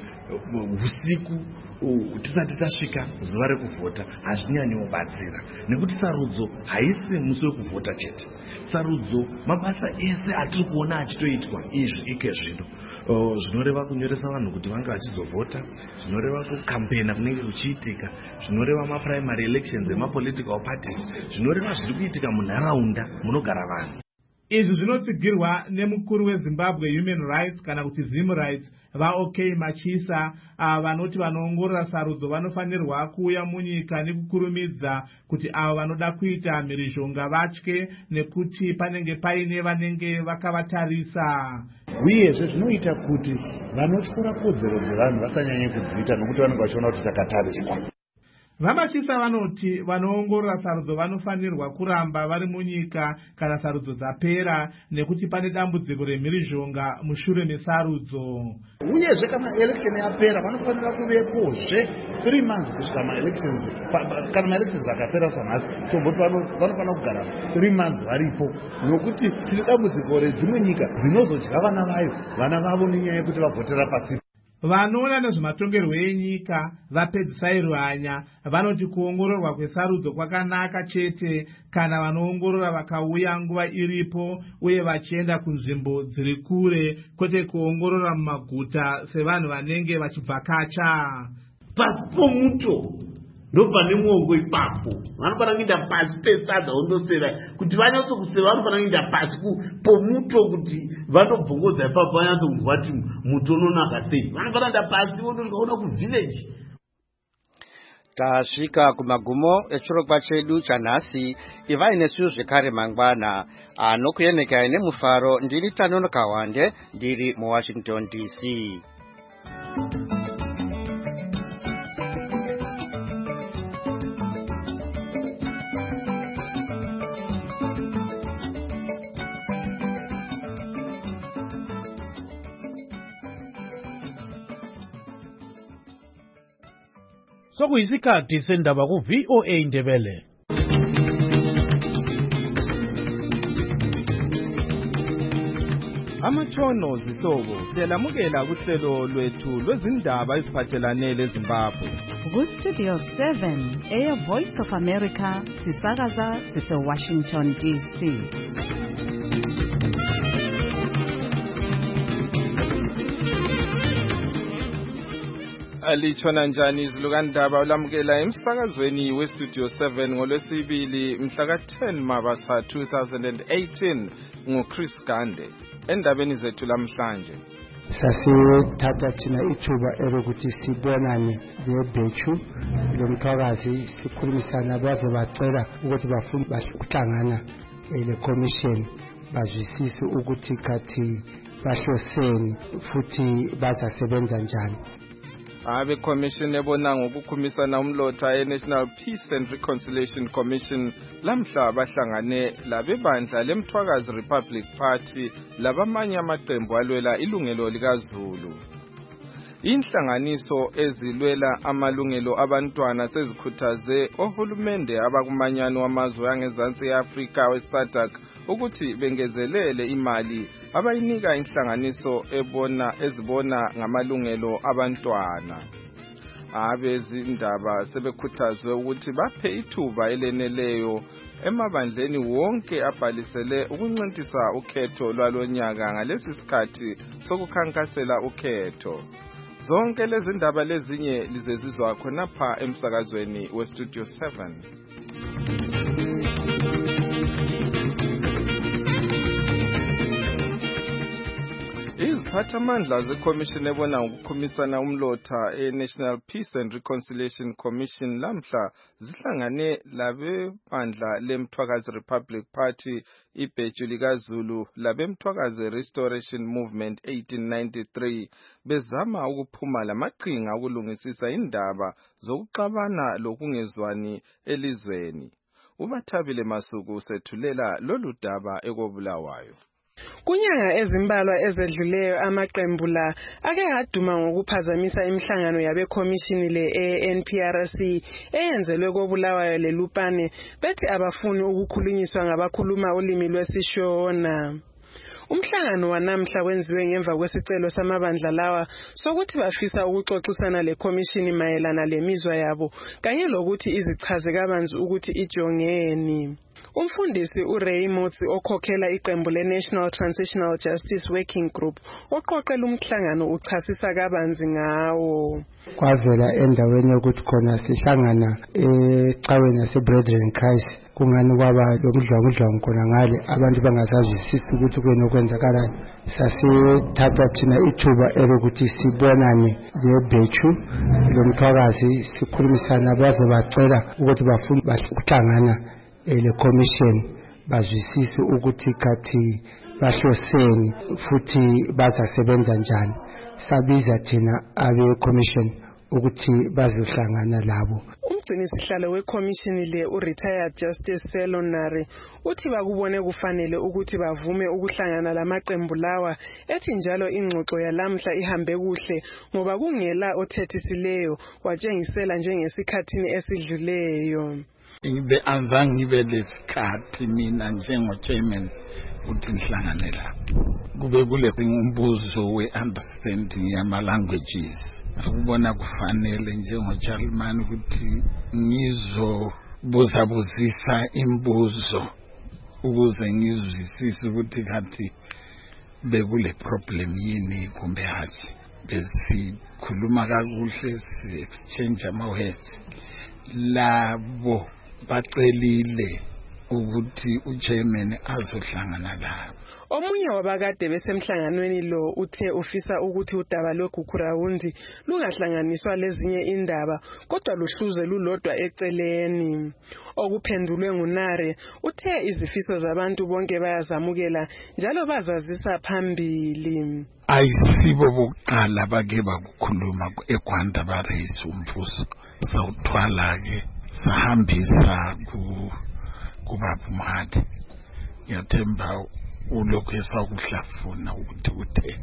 usiku tisati tasvika zuva rekuvhota hazvinyanyobatsira, nekuti sarudzo haisi musi wekuvhota chete. Sarudzo mabasa ese atiri kuona achitoitwa izvi ike zvino, uh, zvinoreva kunyoresa vanhu kuti vange vachizovhota, zvinoreva kukampena kunenge kuchiitika, zvinoreva maprimary elections emapolitical parties, zvinoreva zviri kuitika munharaunda munogara vanhu. Izvi zvinotsigirwa nemukuru weZimbabwe Human Rights kana kuti Zim Rights vaOK Machisa, ava vanoti vanoongorora sarudzo vanofanirwa kuuya munyika nekukurumidza kuti avo vanoda kuita mhirizhonga vatye, nekuti panenge paine vanenge vakavatarisa. Uyezve zvinoita kuti vanotyora kodzero dzevanhu vasanyanye kudziita nokuti vanenge vachiona kuti takatariswa. Vamachisa vanoti vanoongorora sarudzo vanofanirwa kuramba vari munyika kana sarudzo dzapera, nekuti pane dambudziko remhirizhonga mushure mesarudzo. Uyezve kana election yapera vanofanira kuvepozve three months kusvika ma-elections. Kana ma-elections akapera sanhasi tomboti vanofanira kugara three months varipo, nokuti tiri dambudziko redzimwe nyika dzinozodya vana vayo vana vavo nenyaya yekuti vavhotera pasi. Vanoona nezvematongerwo enyika vapedzisai hanya vanoti kuongororwa kwesarudzo kwakanaka chete kana vanoongorora vakauya nguva iripo uye vachienda kunzvimbo dziri kure, kwete kuongorora mumaguta sevanhu vanenge vachibvakacha. Pasi pomuto ndopane mwongo ipapo vanofanira kuenda pasi pesadza undoseva kuti vanyatsokuseva, vanofanira kuenda pasi pomuto kuti vanobvongodza ipapo vanyatsokunzwa kuti muto unonaka sei. Vanofanira kuenda pasi vondosvika kuvillage. Tasvika kumagumo echirongwa chedu chanhasi. Ivai nesu zvekare mangwana anokuyenekai nemufaro. Ndiri Tanonoka Wande ndiri muWashington D C. Sokuyisikhathi sendaba ku V O A Ndebele. Amatshono zihlobo siyalamukela kuhlelo lwethu lwezindaba eziphathelane leZimbabwe. Ku Studio seven eya Voice of America sisakaza sise Washington D C. Alitshona njani izilukandaba ulamukela emsakazweni we Studio seven ngolwesibili mhla ka ten Mabasa two thousand eighteen nguChris Gande. Endabeni zethu lamhlanje sasithatha thina ithuba elokuthi sibonane leBhechu lomthwakazi sikhulumisana baze bacela ukuthi bafune ukuhlangana le commission bazwisise ukuthi kathi bahloseni futhi bazasebenza njani. Abe commission ebona ngokukhumisana umlotha eNational Peace and Reconciliation Commission lamhla bahlangane labebandla leMthwakazi Republic Party labamanye amaqembu alwela ilungelo likaZulu. Inhlanganiso ezilwela amalungelo abantwana sezikhuthaze ohulumende abakumanyano wamazwe angezansi eAfrika weSADC ukuthi bengezelele imali abayinika inhlanganiso ebona ezibona ngamalungelo abantwana. Abezindaba sebekhuthazwe ukuthi baphe ithuba eleneleyo emabandleni wonke abhalisele ukuncintisa ukhetho lwalonyaka ngalesi sikhathi sokukhankasela ukhetho. Zonke lezi ndaba lezinye lizezizwa khonapha emsakazweni we Studio seven. Iziphathamandla zeCommission ebona ngokukhumisana umlotha eNational Peace and Reconciliation Commission lamhla zihlangane labebandla leMthwakazi Republic Party iBhechu likaZulu labeMthwakazi Restoration Movement eighteen ninety-three bezama ukuphuma lamaqhinga ukulungisisa indaba zokuxabana lokungezwani elizweni. Ubathabile Masuku sethulela lolu daba ekobulawayo. Kunyanga ezimbalwa ezedluleyo amaqembu la ake aduma ngokuphazamisa imihlangano yabe commission le N P R C eyenzelwe kobulawayo leLupane bethi abafuni ukukhulunyiswa ngabakhuluma ulimi lwesiShona. Umhlangano wanamhla wenziwe ngemva kwesicelo samabandla lawa sokuthi bafisa ukuxoxisana leCommission mayelana lemizwa yabo kanye lokuthi izichaze kabanzi ukuthi ijongeni. Umfundisi uRay Motsi okhokhela iqembu leNational Transitional Justice Working Group oqoqela umhlangano uchasisa kabanzi ngawo. Kwavela endaweni yokuthi khona sihlangana ecaweni yaseBrethren Christ kungani kwaba lomdlwangudlwangu khona ngale abantu bangasazwisisi ukuthi kwena okwenzakalayo. Sasithatha thina ithuba elokuthi sibonane leBhechu lomthwakazi sikhulumisana baze bacela ukuthi bafune ukuhlangana le commission bazwisise ukuthi kathi bahloseni futhi bazasebenza njani. Sabiza thina abe commission ukuthi bazohlangana labo. Umgcinisihlalo weCommission le uRetired Justice Selonari uthi bakubone kufanele ukuthi bavume ukuhlangana lamaqembu lawa ethi njalo ingxoxo yalamhla ihambe kuhle ngoba kungela othethisileyo watshengisela njengesikhathini esidluleyo. Ngibe azange ngibe lesikhathi mina njengo chairman ukuthi ngihlangane la kube kule umbuzo we-understanding yama-languages. Akubona kufanele njengo chairman ukuthi ngizobuzabuzisa imbuzo ukuze ngizwisise ukuthi kathi bekule problem yini kumbe hathi. Besikhuluma kakuhle si-exchange ama-words labo bacelile ukuthi uchairman azohlangana labo. Omunye wabakade besemhlanganweni lo uthe ufisa ukuthi udaba loGukurawundi lungahlanganiswa lezinye indaba kodwa luhluze lulodwa eceleni. Okuphendulwe nguNare uthe izifiso zabantu bonke bayazamukela njalo bazazisa phambili. Ayisibo bokuqala bake bakukhuluma eGwanda bareyisa umvuso. Sawuthwala ke sahambisa ku kubaba uMahadi. Ngiyathemba ulokhu esakuhlafuna ukuthi utheni.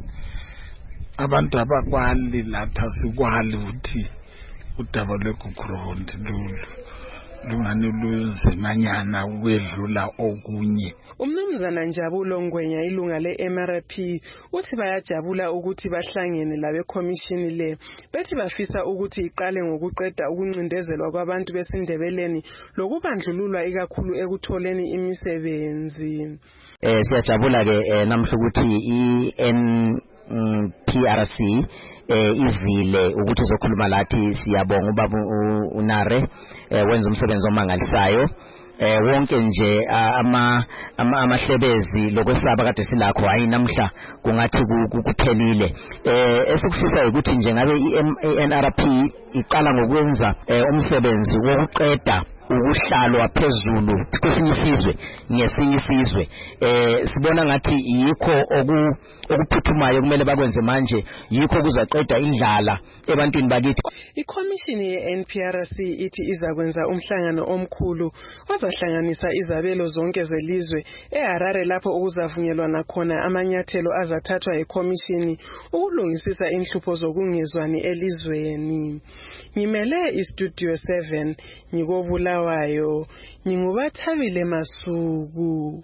Abantu abakwali latha sikwali ukuthi udaba lweGukurawundi lolu lungani luzimanyana ukwedlula okunye. Umnumzana Njabulo Ngwenya ilunga le-M R P uthi bayajabula ukuthi bahlangene labe commission le bethi bafisa ukuthi iqale ngokuqeda ukuncindezelwa kwabantu besindebeleni lokubandlululwa ikakhulu ekutholeni imisebenzi. Eh siyajabula ke namhla ukuthi i-N P R C eh izile ukuthi zokhuluma lathi siyabonga ubaba uNare wenza umsebenzi omangalisayo. Eh wonke nje ama amahlebezi lokwesaba kade silakho hayi namhla kungathi kuphelile. Eh esikufisa ukuthi nje ngabe i-N R P iqala ngokwenza umsebenzi wokuqeda ukuhlalwa phezulu kwesinye isizwe ngesinye isizwe. Eh sibona ngathi yikho okuphuthumayo kumele bakwenze manje, yikho kuzaqeda indlala ebantwini bakithi. Ikomishini ye-N P R C ithi izakwenza umhlangano omkhulu ozahlanganisa izabelo zonke zelizwe eHarare lapho okuzavunyelwana khona amanyathelo azathathwa yikomishini ukulungisisa inhlupho zokungezwani elizweni. Ngimele iStudio seven ngikobulawayo ngingubathabile Masuku.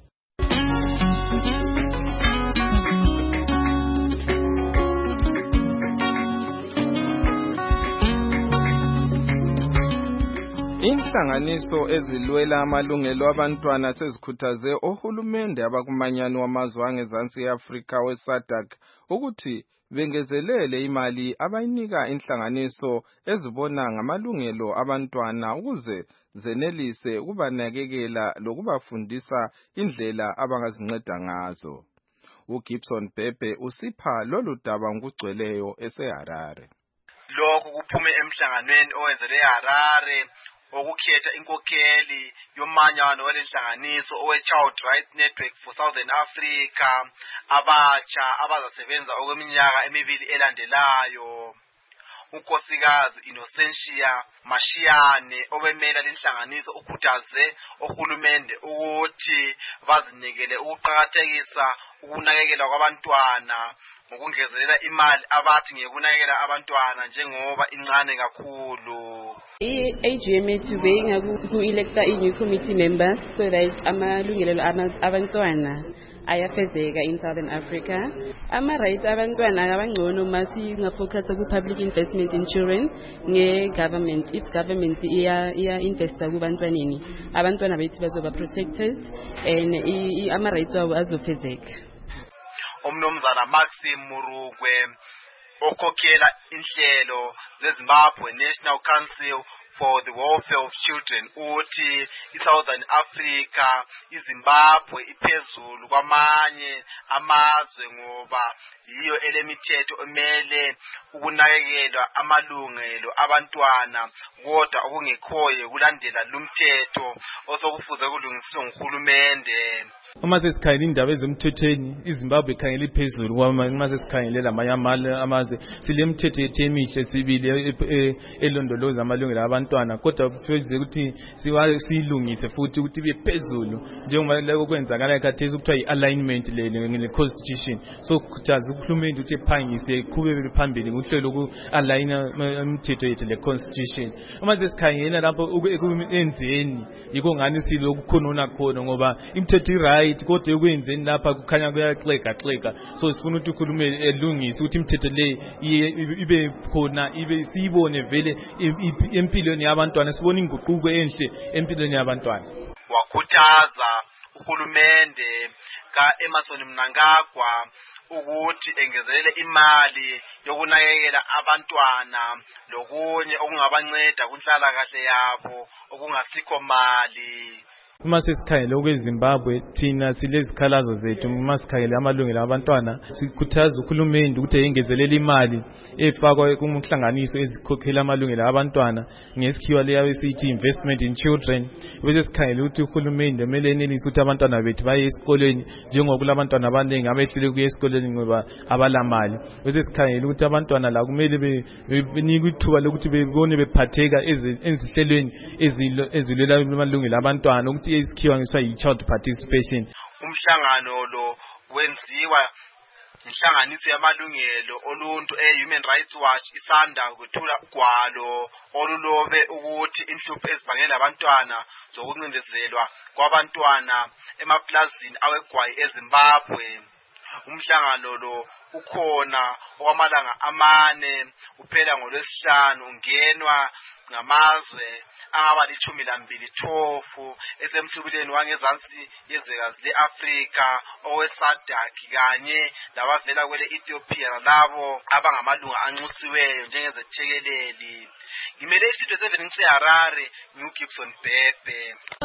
Inhlanganiso ezilwela amalungelo abantwana sezikhuthaze ohulumende abakumanyano wamazwe angezansi eAfrika weSADC ukuthi bengezelele imali abayinika inhlanganiso ezibona ngamalungelo abantwana ukuze zenelise ukubanakekela lokubafundisa indlela abangazinceda ngazo. uGibson Bhebhe usipha lolu daba ngokugcweleyo eseHarare. Lokhu kuphume emhlanganweni owenzelwe eHarare okukhetha inkokheli yomanyano walenhlanganiso owe-Child Rights Network for Southern Africa abatsha abazasebenza okweminyaka emibili elandelayo. unkosikazi Innocentia Mashiyane obemela lenhlanganiso ukhuthaze ohulumende ukuthi bazinikele ukuqhakathekisa ukunakekela kwabantwana ngokungezelela imali abathi ngekunakekela abantwana njengoba incane kakhulu. I-A G M ethu beyingaku-electa i-new committee members so that amalungelo abantwana ayafezeka in Southern Africa. Ama-rights abantwana abangcono masi ngafocus ku-public investment in children nge-government. If government iya-investa kubantwaneni, abantwana bethu bazoba protected and ama-rights wabo azofezeka. Umnumzana Maxim Murugwe okhokhela inhlelo zeZimbabwe National Council for the Welfare of Children uthi iSouthern Africa iZimbabwe iphezulu kwamanye amazwe ngoba yiyo elemithetho emele ukunakekelwa amalungelo abantwana kodwa okungekhoyo kulandela lumthetho osokufuze kulungiswe nguhulumende. Uma sesikhangela indaba ezemthethweni iZimbabwe ikhangela iphezulu uma sesikhangele lamanye amazwe silemthetho yethu emihle sibili elondoloza amalungelo abantwana kodwa kufuze ukuthi siyilungise futhi ukuthi ibe phezulu njengoba lokho kwenzakala khathesi ukuthiwa i-alignment le constitution. So kukhuthaza uhulumende ukuthi ephangise qhubeke phambili ngohlelo loku-aligna imithetho yethu le constitution. Uma sesikhangela lapho enzeni yikho ngani silo kukhonona khona ngoba imithetho i-right kodwa ekwenzeni lapha kukhanya kuyaxega xega. So sifuna ukuthi ukhulume elungise ukuthi imithetho le ibe khona ibe siyibone vele empilweni yabantwana sibone inguquko enhle empilweni yabantwana. Wakhuthaza uhulumende ka-Emerson Mnangagwa ukuthi engezelele imali yokunakekela abantwana lokunye okungabanceda kunhlala kahle yabo okungasikho mali. Uma sesikhangele okweZimbabwe thina silezikhalazo zethu uma sikhangele amalungelo abantwana sikhuthaza ukhulumende ukuthi engezelela imali efakwa kumhlanganiso ezikhokhela amalungelo abantwana ngesikhiwa leyo esithi investment in children bese sikhangele ukuthi ukhulumende kumele enelise ukuthi abantwana bethu baye esikoleni njengoba abantwana abaningi abehlule kuye esikoleni ngoba abalamali bese sikhangele ukuthi abantwana la kumele benikwe ithuba lokuthi bebone bephatheka ezihlelweni ezilwela amalungelo abantwana ukuthi isikhiwa ngiswa yi-child participation. Umhlangano lo wenziwa inhlanganiso yamalungelo oluntu e-Human Rights Watch isanda kwethula ugwalo olulobe ukuthi inhlupho ezibangela abantwana zokuncindezelwa kwabantwana emaplazini awegwayi eZimbabwe. Umhlangano lo ukhona okwamalanga amane uphela ngolwesihlanu ungenwa ngamazwe angaba lichumi lambili twelve esemhlubuleni wangezansi yezwekazi le-Afrika owe-SADC kanye labavela kwele Ethiopia labo abangamalunga anxusiweyo njengezethekeleli. Ngimele isitho seven ngiseHarare ngiuGibson Bhebhe.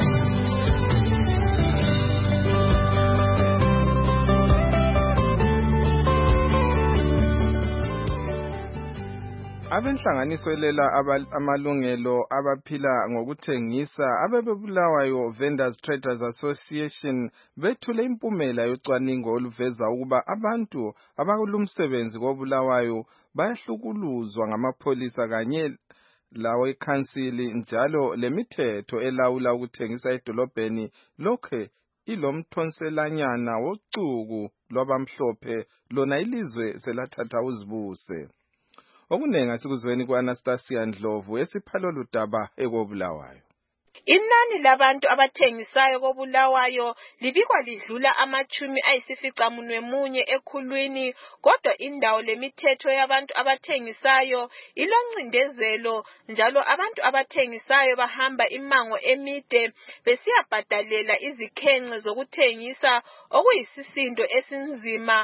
Abenhlanganiso lela amalungelo abaphila ngokuthengisa abebebulawayo Vendors Traders Association bethule impumela yocwaningo oluveza ukuba abantu abakulumsebenzi kobulawayo bayahlukuluzwa ngamapholisa kanye lawo eCouncil njalo lemithetho elawula ukuthengisa edolobheni lokhe ilomthonselanyana wocuku lwabamhlophe lona ilizwe selathatha uzibuse. Okunenga sikuzweni ku-Anastasia Ndlovu esiphalo ludaba ekobulawayo. Inani labantu abathengisayo kobulawayo libikwa lidlula amachumi ayisificamunwe munye ekhulwini kodwa indawo lemithetho yabantu abathengisayo iloncindezelo njalo abantu abathengisayo bahamba imango emide besiyabhadalela izikhence zokuthengisa okuyisisindo esinzima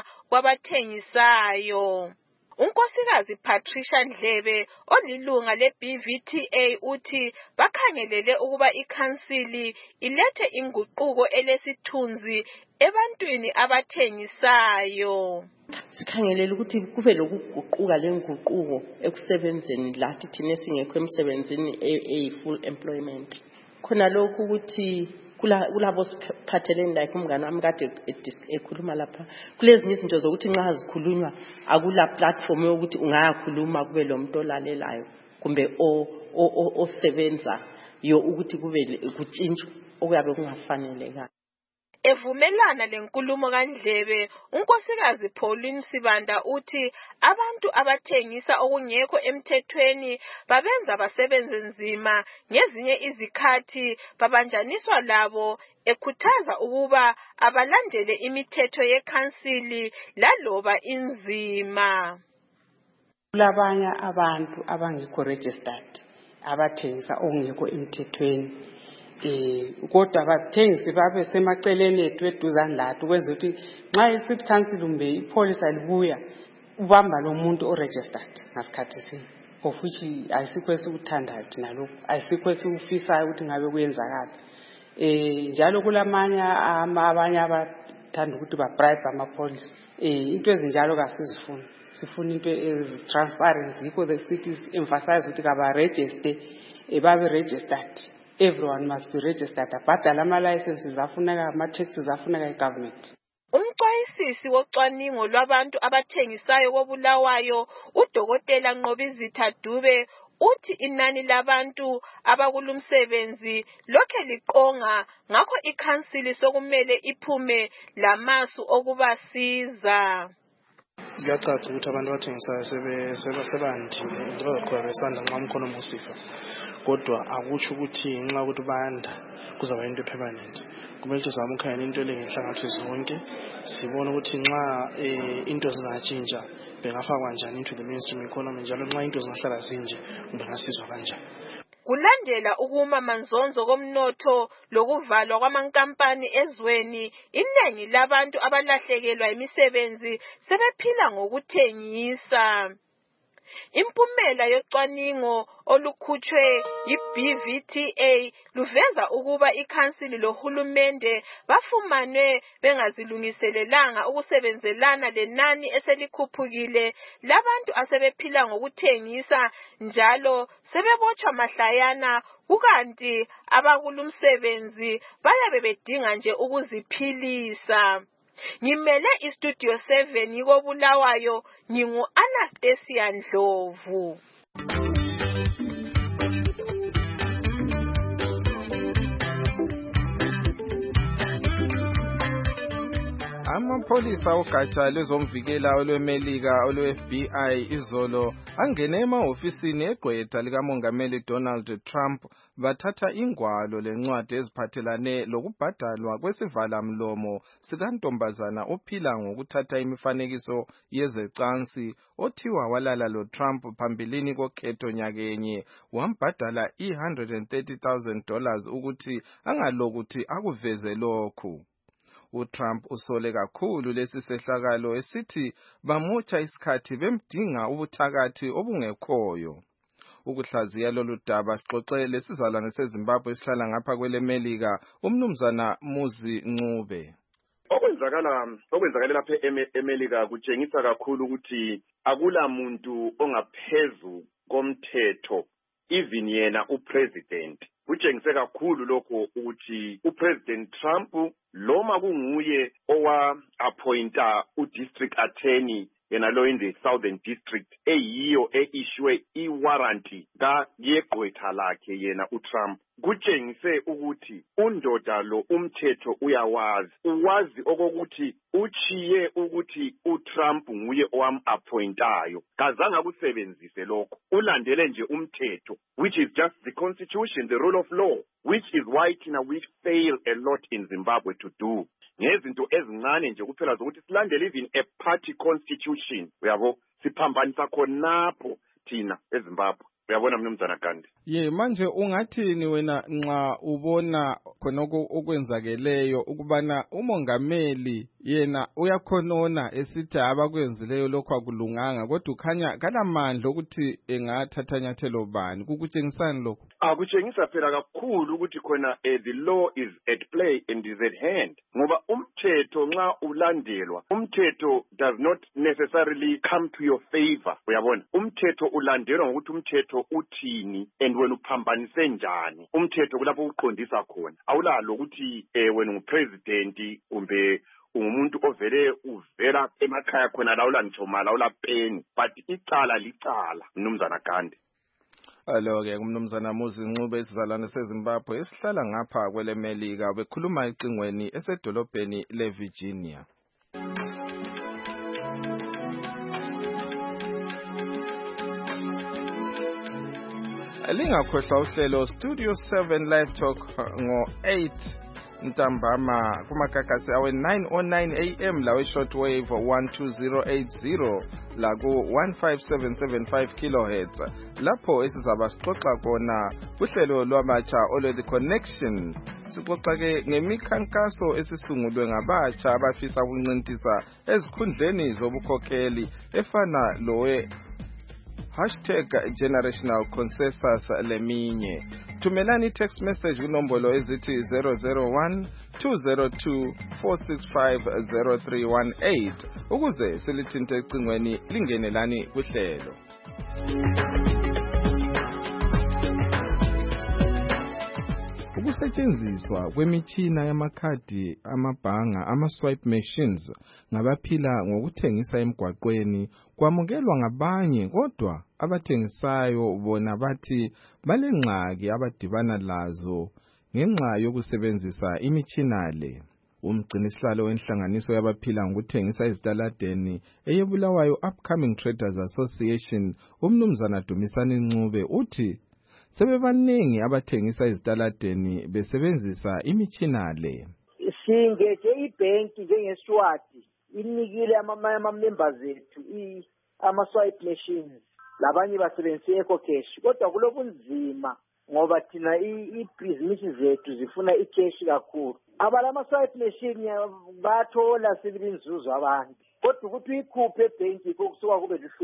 kwabathengisayo. Unkosikazi Patricia Ndlebe olilunga le-B V T A uthi bakhangelele ukuba iCouncil ilethe inguquko elesithunzi ebantwini abathengisayo. Sikhangelele ukuthi kube lokuguquka lenguquko ekusebenzeni lathi thina singekho emsebenzini e-full employment. Khona lokhu ukuthi kulabo siphathelene like umngane wami kade ekhuluma lapha kulezinye izinto zokuthi nxa zikhulunywa akula platform yokuthi ungayakhuluma kube lo muntu olalelayo kumbe osebenza yo ukuthi kube kutshintshwe okuyabe kungafaneleka. Evumelana lenkulumo kaNdlebe unkosikazi Pauline Sibanda uthi abantu abathengisa okungekho emthethweni babenza basebenze nzima ngezinye izikhathi babanjaniswa labo ekhuthaza ukuba abalandele imithetho yeCouncil laloba inzima. Kulabanye abantu abangekho registered abathengisa okungekho emthethweni. Eh kodwa abathengisi babe semaceleni ethu eduzane lathu kwenza ukuthi nxa i-City Council umbe ipolisa libuya ubamba lo muntu o-registered ngasikhathi sinye of which ayisikho esikuthandayo thina lokho ayisikho esikufisayo ukuthi ngabe kuyenzakala. Eh njalo kulamanye abanye abathanda ukuthi ba-bribe amapolisa. Eh into ezinjalo kasizifuni sifuna into ezi-transparency yikho the cities emphasize ukuthi kaba-register babe registered. Everyone must be registered. Abhadala ama-licenses afuneka, ama-taxes afuneka i-government. Umxwayisisi wocwaningo lwabantu abathengisayo kobulawayo uDokotela Nqobizitha Dube uthi inani labantu abakulumsebenzi lokhe liqonga ngakho iCouncil sokumele iphume lamasu okubasiza. Kuyacaca ukuthi abantu abathengisayo sebandile into bakhona besanda nxa umkhono musifa. Kodwa akutsho ukuthi nxa ukuthi banda kuzaba into permanent. Kumele sizame ukukhanya into lengenhlangatho zonke sibone ukuthi nxa into zingatshintsha bengafakwa kanjani into the mainstream economy njalo nxa into zingahlala zinje bengasizwa kanjani. Kulandela ukuma manzonzo komnotho lokuvalwa kwamankampani ezweni iningi labantu abalahlekelwa imisebenzi sebephila ngokuthengisa. Impumela yocwaningo olukhutshwe yi-B V T A luveza ukuba ikhansili lohulumende bafumane bengazilungiselelanga ukusebenzelana lenani eselikhuphukile labantu asebephila ngokuthengisa njalo sebebotshwa mahlayana kukanti abakulumsebenzi bayabe bedinga nje ukuziphilisa. Ngimele iStudio seven yiko Bulawayo, ngingu Anastasia Ndlovu. Amapholisa ogatsha lezomvikela olwemelika olwe-F B I izolo angene emahofisini egqwetha likamongameli Donald Trump bathatha ingwalo lencwadi eziphathelane lokubhadalwa kwesivalamlomo sikantombazana ophila ngokuthatha imifanekiso yezecansi othiwa walala loTrump phambilini kokhetho nyakenye wambhadala i one hundred thirty thousand dollars ukuthi angalokuthi akuveze lokhu. uTrump usole kakhulu lesi sehlakalo esithi bamutsha isikhathi bemdinga ubuthakathi obungekhoyo. Ukuhlaziya lolu daba sixoxe lesizalwane seZimbabwe esihlala ngapha kwelemelika umnumzana Muzi Ncube. Okwenzakala okwenzakala lapha eMelika kutshengisa kakhulu ukuthi akula muntu ongaphezulu komthetho even yena upresident. Kutshengise kakhulu lokho ukuthi uPresident Trump loma kunguye owa appointa udistrict attorney yena lo in the Southern District eyiyo eishwe iwarranty ka yegqwetha lakhe yena uTrump. Kutshengise ukuthi undoda lo umthetho uyawazi uwazi okokuthi uchiye ukuthi uTrump nguye owam-appointayo kazange kusebenzise lokho ulandele nje umthetho which is just the constitution, the rule of law, which is why thina we fail a lot in Zimbabwe to do ngezinto ezincane nje kuphela zokuthi silandele even a party constitution uyabo siphambanisa khonapho thina eZimbabwe. Uyabona mnumzana Gandhi. Ye manje ungathini wena nxa ubona khonoko okwenzakeleyo ukubana umongameli yena uyakhonona esithi abakwenzileyo lokho akulunganga kodwa ukhanya kalamandla ukuthi engathatha nyathelo bani kukutshengisani lokho? Akutshengisa phela kakhulu ukuthi khona the law is at play and is at hand ngoba umthetho nxa ulandelwa umthetho does not necessarily come to your favor. Uyabona umthetho ulandelwa ngokuthi umthetho uthini and wena uphambanise njani umthetho kulapho uqondisa khona awulalo ukuthi eh wena ngupresident kumbe umuntu ovele uvela emakhaya khona la ulandithoma la ulapeni but icala licala mnumzana Gandhi. Alo-ke umnumzana Muzi Ncube isizalwane seZimbabwe esihlala ngapha kwelemelika bekhuluma ecingweni esedolobheni leVirginia. Lingakhohlwa uhlelo Studio seven Live Talk ngo eight ntambama kumagagasi awe nine oh nine A M lawe shortwave one two zero eight zero la ku one five seven seven five kilohertz lapho esizaba sixoxa kona uhlelo lwamatsha olwe The Connection. Sixoxa ke ngemikhankaso esisungulwe ngabatsha abafisa ukuncintisa ezikhundleni zobukhokheli efana lowe hashtag generational consensus leminye. Tumelani text message kunombolo ezithi zero zero one two zero two four six five zero three one eight ukuze silithinte ecingweni lingenelani kuhlelo. Ukusetshenziswa kwemitshina yamakhadi amabhanga ama-swipe machines ngabaphila ngokuthengisa emgwaqweni kwamukelwa ngabanye kodwa abathengisayo bona bathi balengxaki abadibana lazo ngenxa yokusebenzisa imitshina le. Umgcinisihlalo wenhlanganiso yabaphila ngokuthengisa ezitaladeni eyebulawayo Upcoming Traders Association umnumzana Dumisani Ncube uthi sebebaningi abathengisa ezitaladeni besebenzisa imitshina le. Singeje ibhenki njengeSwati inikile ama members ethu ama swipe machines labanye basebenzisa eco cash kodwa kulobunzima ngoba thina ibhizinisi zethu zifuna icash kakhulu. Abalama swipe machine bathola sibinzuzo abantu kodwa ukuthi uyikhuphe ebhenki kusuka kube lihlungu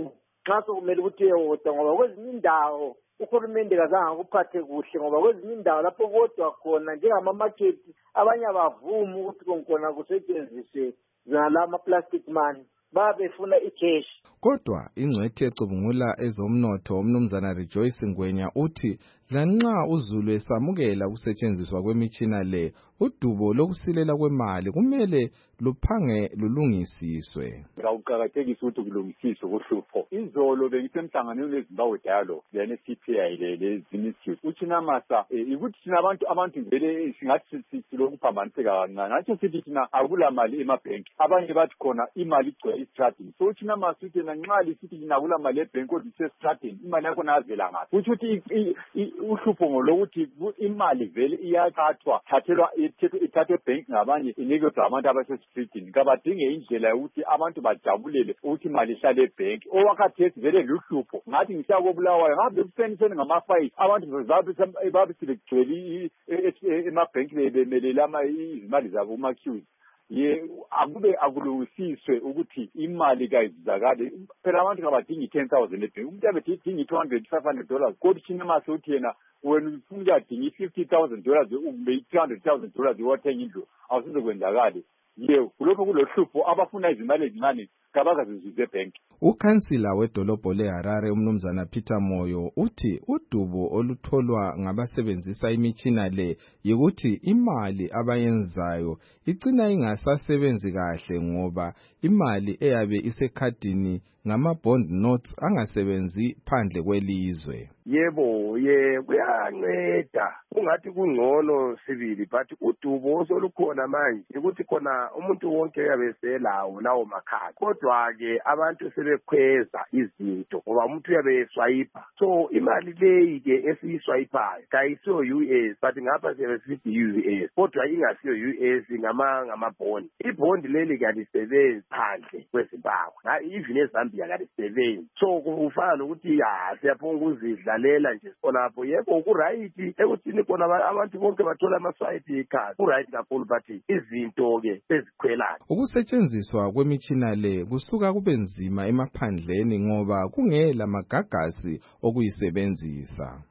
xa sokumele ukuthi uyewodwa ngoba kwezinye indawo uhulumende kazange akuphathe kuhle ngoba kwezinye indawo lapho kodwa khona njengamamakhethi abanye abavumi ukuthi konkona kusetshenziswe zala ama-plastic money babefuna i-cash. Kodwa ingcwethi ecubungula ezomnotho umnumzana Rejoice Ngwenya uthi lanxa uZulu esamukela ukusetshenziswa kwemitshina le udubo lokusilela kwemali kumele luphange lulungisiswe. Ngawuqakathekisa ukuthi kulungisiswe kuhlupho. Izolo bengisemhlanganweni weZimbabwe Dialogue lene C P I le lezinye institute. Uthi namasa ukuthi thina abantu abantu vele singathi silokuphambaniseka kancane. Ngathi sithi thina akula mali emabhenki. Abanye bathi khona imali igcwele istradini. So uthi namasa uthi nxa lisithi thina akula mali ebhenki kodwa isestradini imali yakho nazela ngaphi. Uthi uhlupho ngolokuthi imali vele iyathathwa thathelwa ithathwe ebhenki ngabanye inikwe abantu abasestradini. Kabadinge indlela yokuthi abantu bajabulele ukuthi imali ihlale ebhenki. Owakhathesi vele luhlupho. Ngathi ngishaya kobulawayo ngabe ekuseni ngama-five abantu babe sebegcwele emabhenki bemelela izimali zabo kuma-queues. Ye akube akulungisiswe ukuthi imali kayizizakale phela abantu kabadingi ten thousand ebhenki umuntu abethi idingi two hundred five hundred dollars kodwa thina mase uthi yena wena ufuna ukuyadinga fifty thousand dollars ube two hundred thousand dollars iwathenga indlu awusizokwenzakali. Ye kulokho kulohlupho abafuna izimali ezincane kabakazizuze ebhenki. Ukhansila wedolobho leHarare umnumzana Peter Moyo uthi udubo olutholwa ngabasebenzisa imitshina le yikuthi imali abayenzayo igcina ingasasebenzi kahle ngoba imali eyabe isekhadini ngama-bond notes angasebenzi phandle kwelizwe. Yebo ye kuyanceda ungathi kungcono sibili but udubo osolukhona manje ukuthi khona umuntu wonke uyabeselawo lawo makhadi kodwa ke abantu sebekhweza izinto ngoba umuntu uyabe swiper so imali leyi ke esiyiswipayo kayisiyo U S but ngapha siyabe sithi U S kodwa ingasiyo U S ngama ngama-bond. Ibond leli kalisebenzi phandle kweZimbabwe even eZambia kalisebenzi so kufana nokuthi ya siyaphonga ukuzidlalela nje sonapho. Yebo kuright ekuthini khona abantu bonke bathola ama-swipe ekhaya kuright kakhulu but izinto ke ezikhwelayo. Ukusetshenziswa kwemitshina le kusuka kube nzima emaphandleni ngoba kungela magagasi okuyisebenzisa.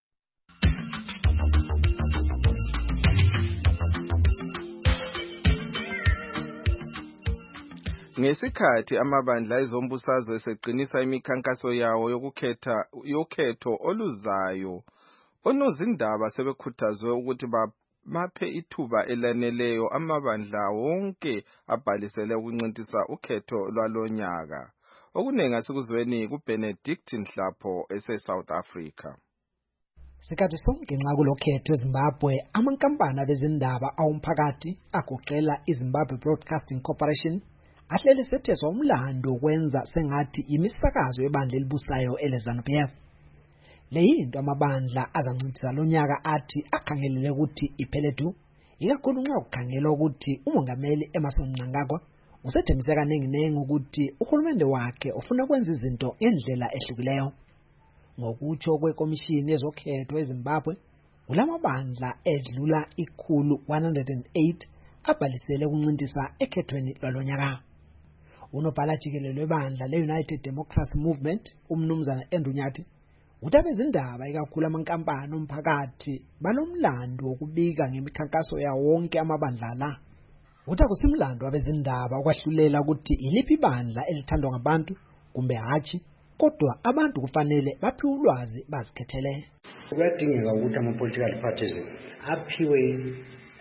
Ngesikhathi amabandla ezombusazwe eseqinisa imikhankaso yawo yokukhetha yokhetho oluzayo, onozindaba sebekhuthazwe ukuthi baphe ithuba elaneleyo amabandla wonke abhalisele ukuncintisa ukhetho lwalonyaka. Okunengi asikuzweni kuBenedict Nhlapho ese-South Africa. Sikhathi sonke nxa kulokhetho eZimbabwe amankampani abezindaba awumphakathi agoqela iZimbabwe Broadcasting Corporation ahlele sethezwa umlando ukwenza sengathi imisakazo yebandla elibusayo eleZANU-P F. Leyinto amabandla azancintisa lonyaka athi akhangelele ukuthi iphele du ikakhulu nxa kukhangela ukuthi umongameli Emmerson Mnangagwa usethembise kanenginengi ukuthi uhulumende wakhe ufuna ukwenza izinto ngendlela ehlukileyo. Ngokutsho kwekomishini yezokhetho eZimbabwe kulamabandla edlula ikhulu one hundred eight abhalisele ukuncintisa ekhethweni lwalonyaka. Unobhala jikelele webandla le-United Democracy Movement umnumzana Endunyathi uthi abezindaba ikakhulu amankampani omphakathi balomlando wokubika ngemikhankaso yawo wonke amabandla la. Uthi akusimlando abezindaba ukwahlulela ukuthi iliphi ibandla elithandwa ngabantu kumbe hatshi kodwa abantu kufanele baphiwe ulwazi bazikhethele. Kuyadingeka ukuthi ama-political parties aphiwe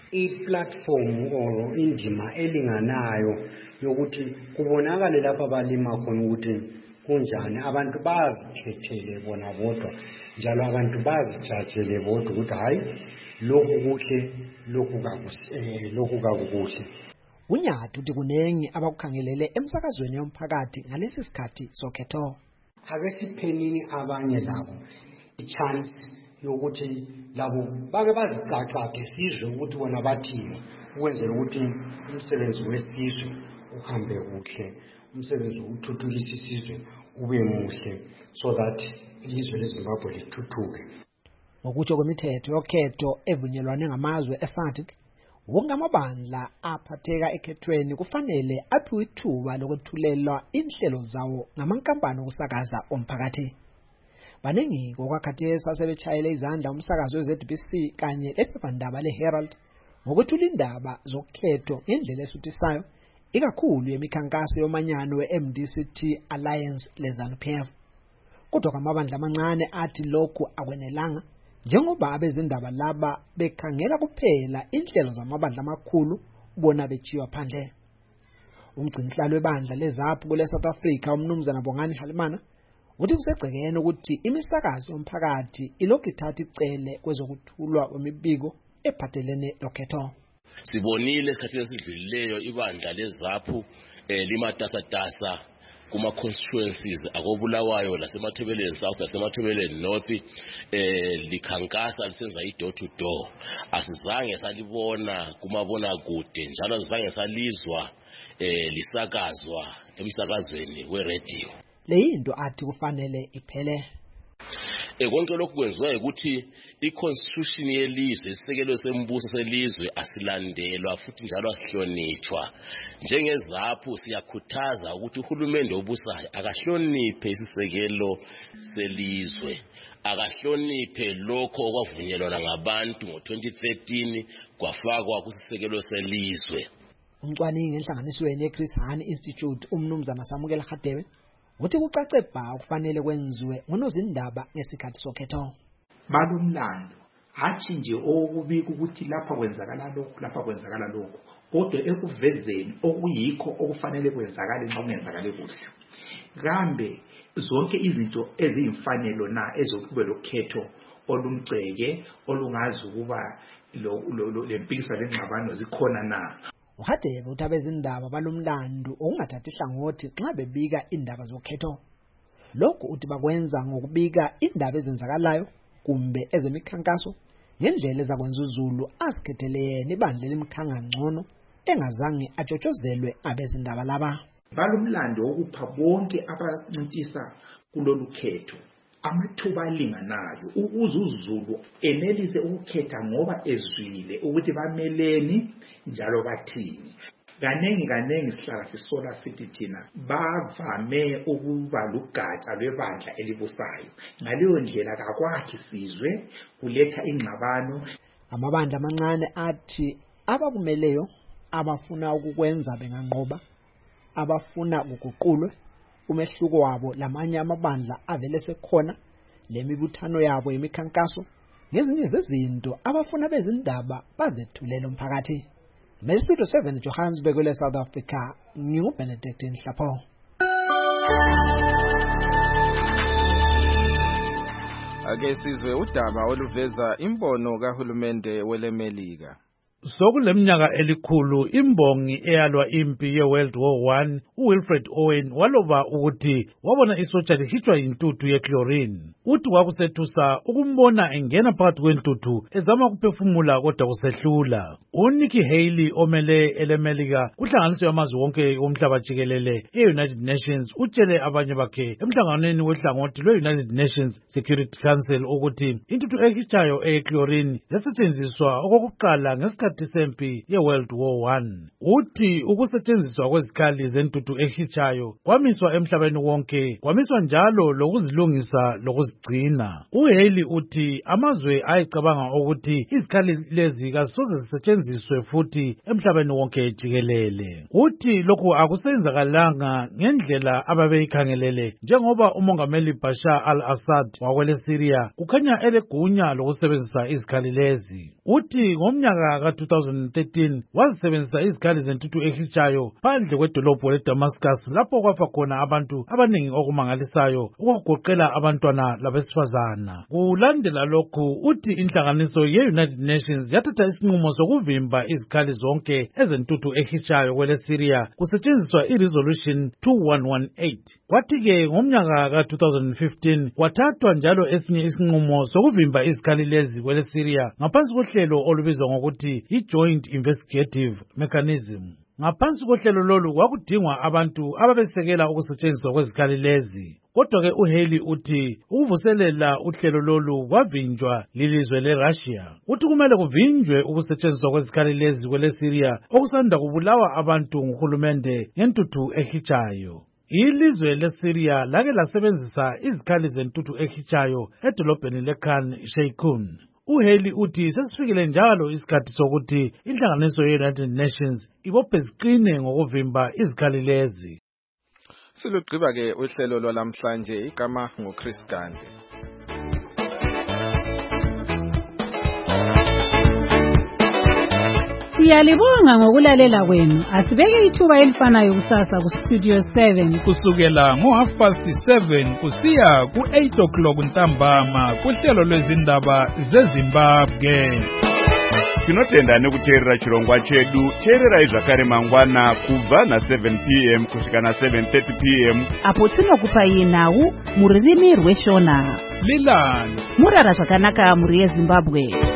i-platform or indima elinganayo yokuthi kubonakale lapha abalima khona ukuthi kunjani abantu bazikhethele bona bodwa njalo abantu bazijajele bodwa ukuthi hayi lokhu kuhle lokhu kakuhle lokhu kakuhle. Unyathi uthi kunengi abakukhangelele emsakazweni yomphakathi ngalesi sikhathi sokhetho. Ake siphenini abanye labo i-chance yokuthi labo bake bazicacade sizwe ukuthi bona bathini ukwenzela ukuthi umsebenzi wesizwe uhambe kuhle umsebenzi ukuthuthukisa isizwe ube muhle so that ilizwe leZimbabwe lithuthuke. Ngokutsho kwemithetho yokhetho evunyelwane ngamazwe eSADC wonke amabandla aphatheka ekhethweni kufanele aphiwe ithuba lokwethulelwa inhlelo zawo ngamankampani okusakaza omphakathi. Baningi ngokwakhathesi asebetshayele izandla umsakazo we-Z B C kanye lephephandaba le-Herald ngokwethula indaba zokhetho ngendlela esuthisayo, ikakhulu yemikhankaso yomanyano we-M D C T Alliance le-ZANU P F. Kodwa amabandla amancane athi lokhu akwenelanga, njengoba abezindaba laba bekhangela kuphela inhlelo zamabandla amakhulu bona bethiwa phandle. Umgcinisihlalo webandla leZAPHU kule South Africa umnumzana Bongani Halimana uthi kusegcekeni ukuthi imisakazo yomphakathi ilokhu ithatha icele kwezokuthulwa kwemibiko ephathelene lokhetho. Sibonile esikhathini esidlulileyo ibandla leZAPHU eh, limatasatasa kuma constituencies akobulawayo lasemathebeleni South lasemathebeleni North eh likhankasa lisenza i door to door. Asizange salibona kumabona kude njalo asizange salizwa eh lisakazwa emsakazweni we radio. Leyinto athi kufanele iphele. Ekonke lokhu kwenziwa ukuthi iconstitution yelizwe isisekelo sembuso selizwe asilandelwa futhi njalo asihlonitshwa. NjengeZAPHU siyakhuthaza ukuthi uhulumende obusayo akahloniphe isisekelo selizwe, akahloniphe lokho okwavunyelwana ngabantu ngo twenty thirteen kwafakwa kusisekelo selizwe. Umcwaningi enhlanganisweni yeChris Hani Institute umnumzana Samukela Khadewe uthi kucace bha kufanele kwenziwe ngonozindaba ngesikhathi sokhetho. Balumlando hathi nje okubika ukuthi lapha kwenzakala lokho lapha kwenzakala lokho, kodwa ekuvezeni okuyikho okufanele kwenzakale nxa kungenzakale kuhle. Kambe zonke izinto eziyimfanelo na ezokuba lokhetho olumceke olungazi ukuba lempikiswa lengxabano zikhona na. Uhadebe uthi abezindaba balumlando okungathathi ihlangothi nxa bebika indaba zokhetho. Lokhu uthi bakwenza ngokubika indaba ezenzakalayo kumbe ezemikhankaso ngendlela ezakwenza uZulu asikhethelene ibandla lemkhanga ngcono engazange atshotshozelwe abezindaba laba. Balumlando okupha bonke abancintisa kulolu khetho amathuba alinganayo ukuze uZulu enelise ukukhetha ngoba ezwile ukuthi bameleni njalo bathini. Kanengi kanengi sihlala sisola sithi thina bavame ukuba lugatsha lwebandla elibusayo, ngaleyo ndlela kakwathi sizwe kuletha ingxabano. Amabandla amancane athi abakumeleyo abafuna ukukwenza benganqoba, abafuna ukuguqulwe umehluko wabo lamanye amabandla avele sekhona, lemibuthano yabo yemikhankaso ngezinye zezinto abafuna bezindaba bazethulele umphakathi. Mestudio seven Johannesburg kule South Africa, ngingu Benedict Nhlapho. Ake sizwe udaba oluveza imbono kahulumende welemelika. Sokuleminyaka elikhulu imbongi eyalwa impi ye-World War One uWilfred Owen waloba ukuthi wabona isotsha lihitshwa yintuthu ye-chlorine. Uthi kwakusethusa ukumbona engena phakathi kwentuthu ezama kuphefumula kodwa kusehlula. UNikki Haley omele elemelika kuhlanganiso yamazwe wonke womhlaba jikelele e-United Nations utshele abanye bakhe emhlanganweni wehlangothi lwe-United Nations Security Council ukuthi intuthu ehitshayo eye-chlorine yasetshenziswa okokuqala ngesikhathi sempi ye-World War One. Uthi ukusetshenziswa kwezikhali zentuthu ehitshayo kwamiswa emhlabeni wonke, kwamiswa njalo lokuzilungisa lokuzigcina. uHaley uthi amazwe ayicabanga ukuthi izikhali lezi kazisoze zisetshenziswe futhi emhlabeni wonke jikelele. Uthi lokhu akusenzakalanga ngendlela ababeyikhangelele njengoba umongameli Bashar al-Assad wakwele Syria kukhanya elegunya lokusebenzisa izikhali lezi. Uthi ngomnyaka ka two thousand thirteen wazisebenzisa izikhali zentuthu ehitshayo phandle kwedolobho leDamascus lapho kwafa khona abantu abaningi okumangalisayo ukugoqela abantwana labesifazana. Kulandela lokhu uthi inhlanganiso ye-United Nations yathatha isinqumo sokuvimba izikhali zonke ezentuthu ehitshayo kwele Syria kusetshenziswa iresolution two one one eight. Kwathi-ke ngomnyaka ka two thousand fifteen kwathathwa njalo esinye isinqumo sokuvimba izikhali lezi kwele Syria ngaphansi kohlelo olubizwa ngokuthi i-Joint Investigative Mechanism. ngaphansi kohlelo lolu kwakudingwa abantu ababesekela ukusetshenziswa kwezikhali lezi. Kodwa-ke uHaley uthi ukuvuselela uhlelo lolu kwavinjwa lilizwe leRussia. Uthi kumele kuvinjwe ukusetshenziswa kwezikhali lezi kweleSyria okusanda kubulawa abantu nguhulumende ngentuthu ehijayo. Ilizwe leSyria lake lasebenzisa izikhali zentuthu ehijayo edolobheni leKhan Sheikhoun. uHaley uthi sesifikile njalo isikhathi sokuthi inhlanganiso ye-United Nations ibophe ziqine ngokuvimba izikhali lezi. Silugqiba ke uhlelo lwalamhlanje igama ngoChris Gande. Siyalibonga ngokulalela kwenu. Asibeke ithuba elifanayo kusasa ku Studio seven kusukela ngo half past seven kusiya ku eight o'clock ntambama kuhlelo lwezindaba zeZimbabwe. Tinotenda nekuteerera chirongwa chedu. Teererai zvakare mangwana kubva na seven p m kusvika na seven thirty p m apo tinokupai nhau muririmi rweshona. Lilani Murara zvakanaka muri yeZimbabwe.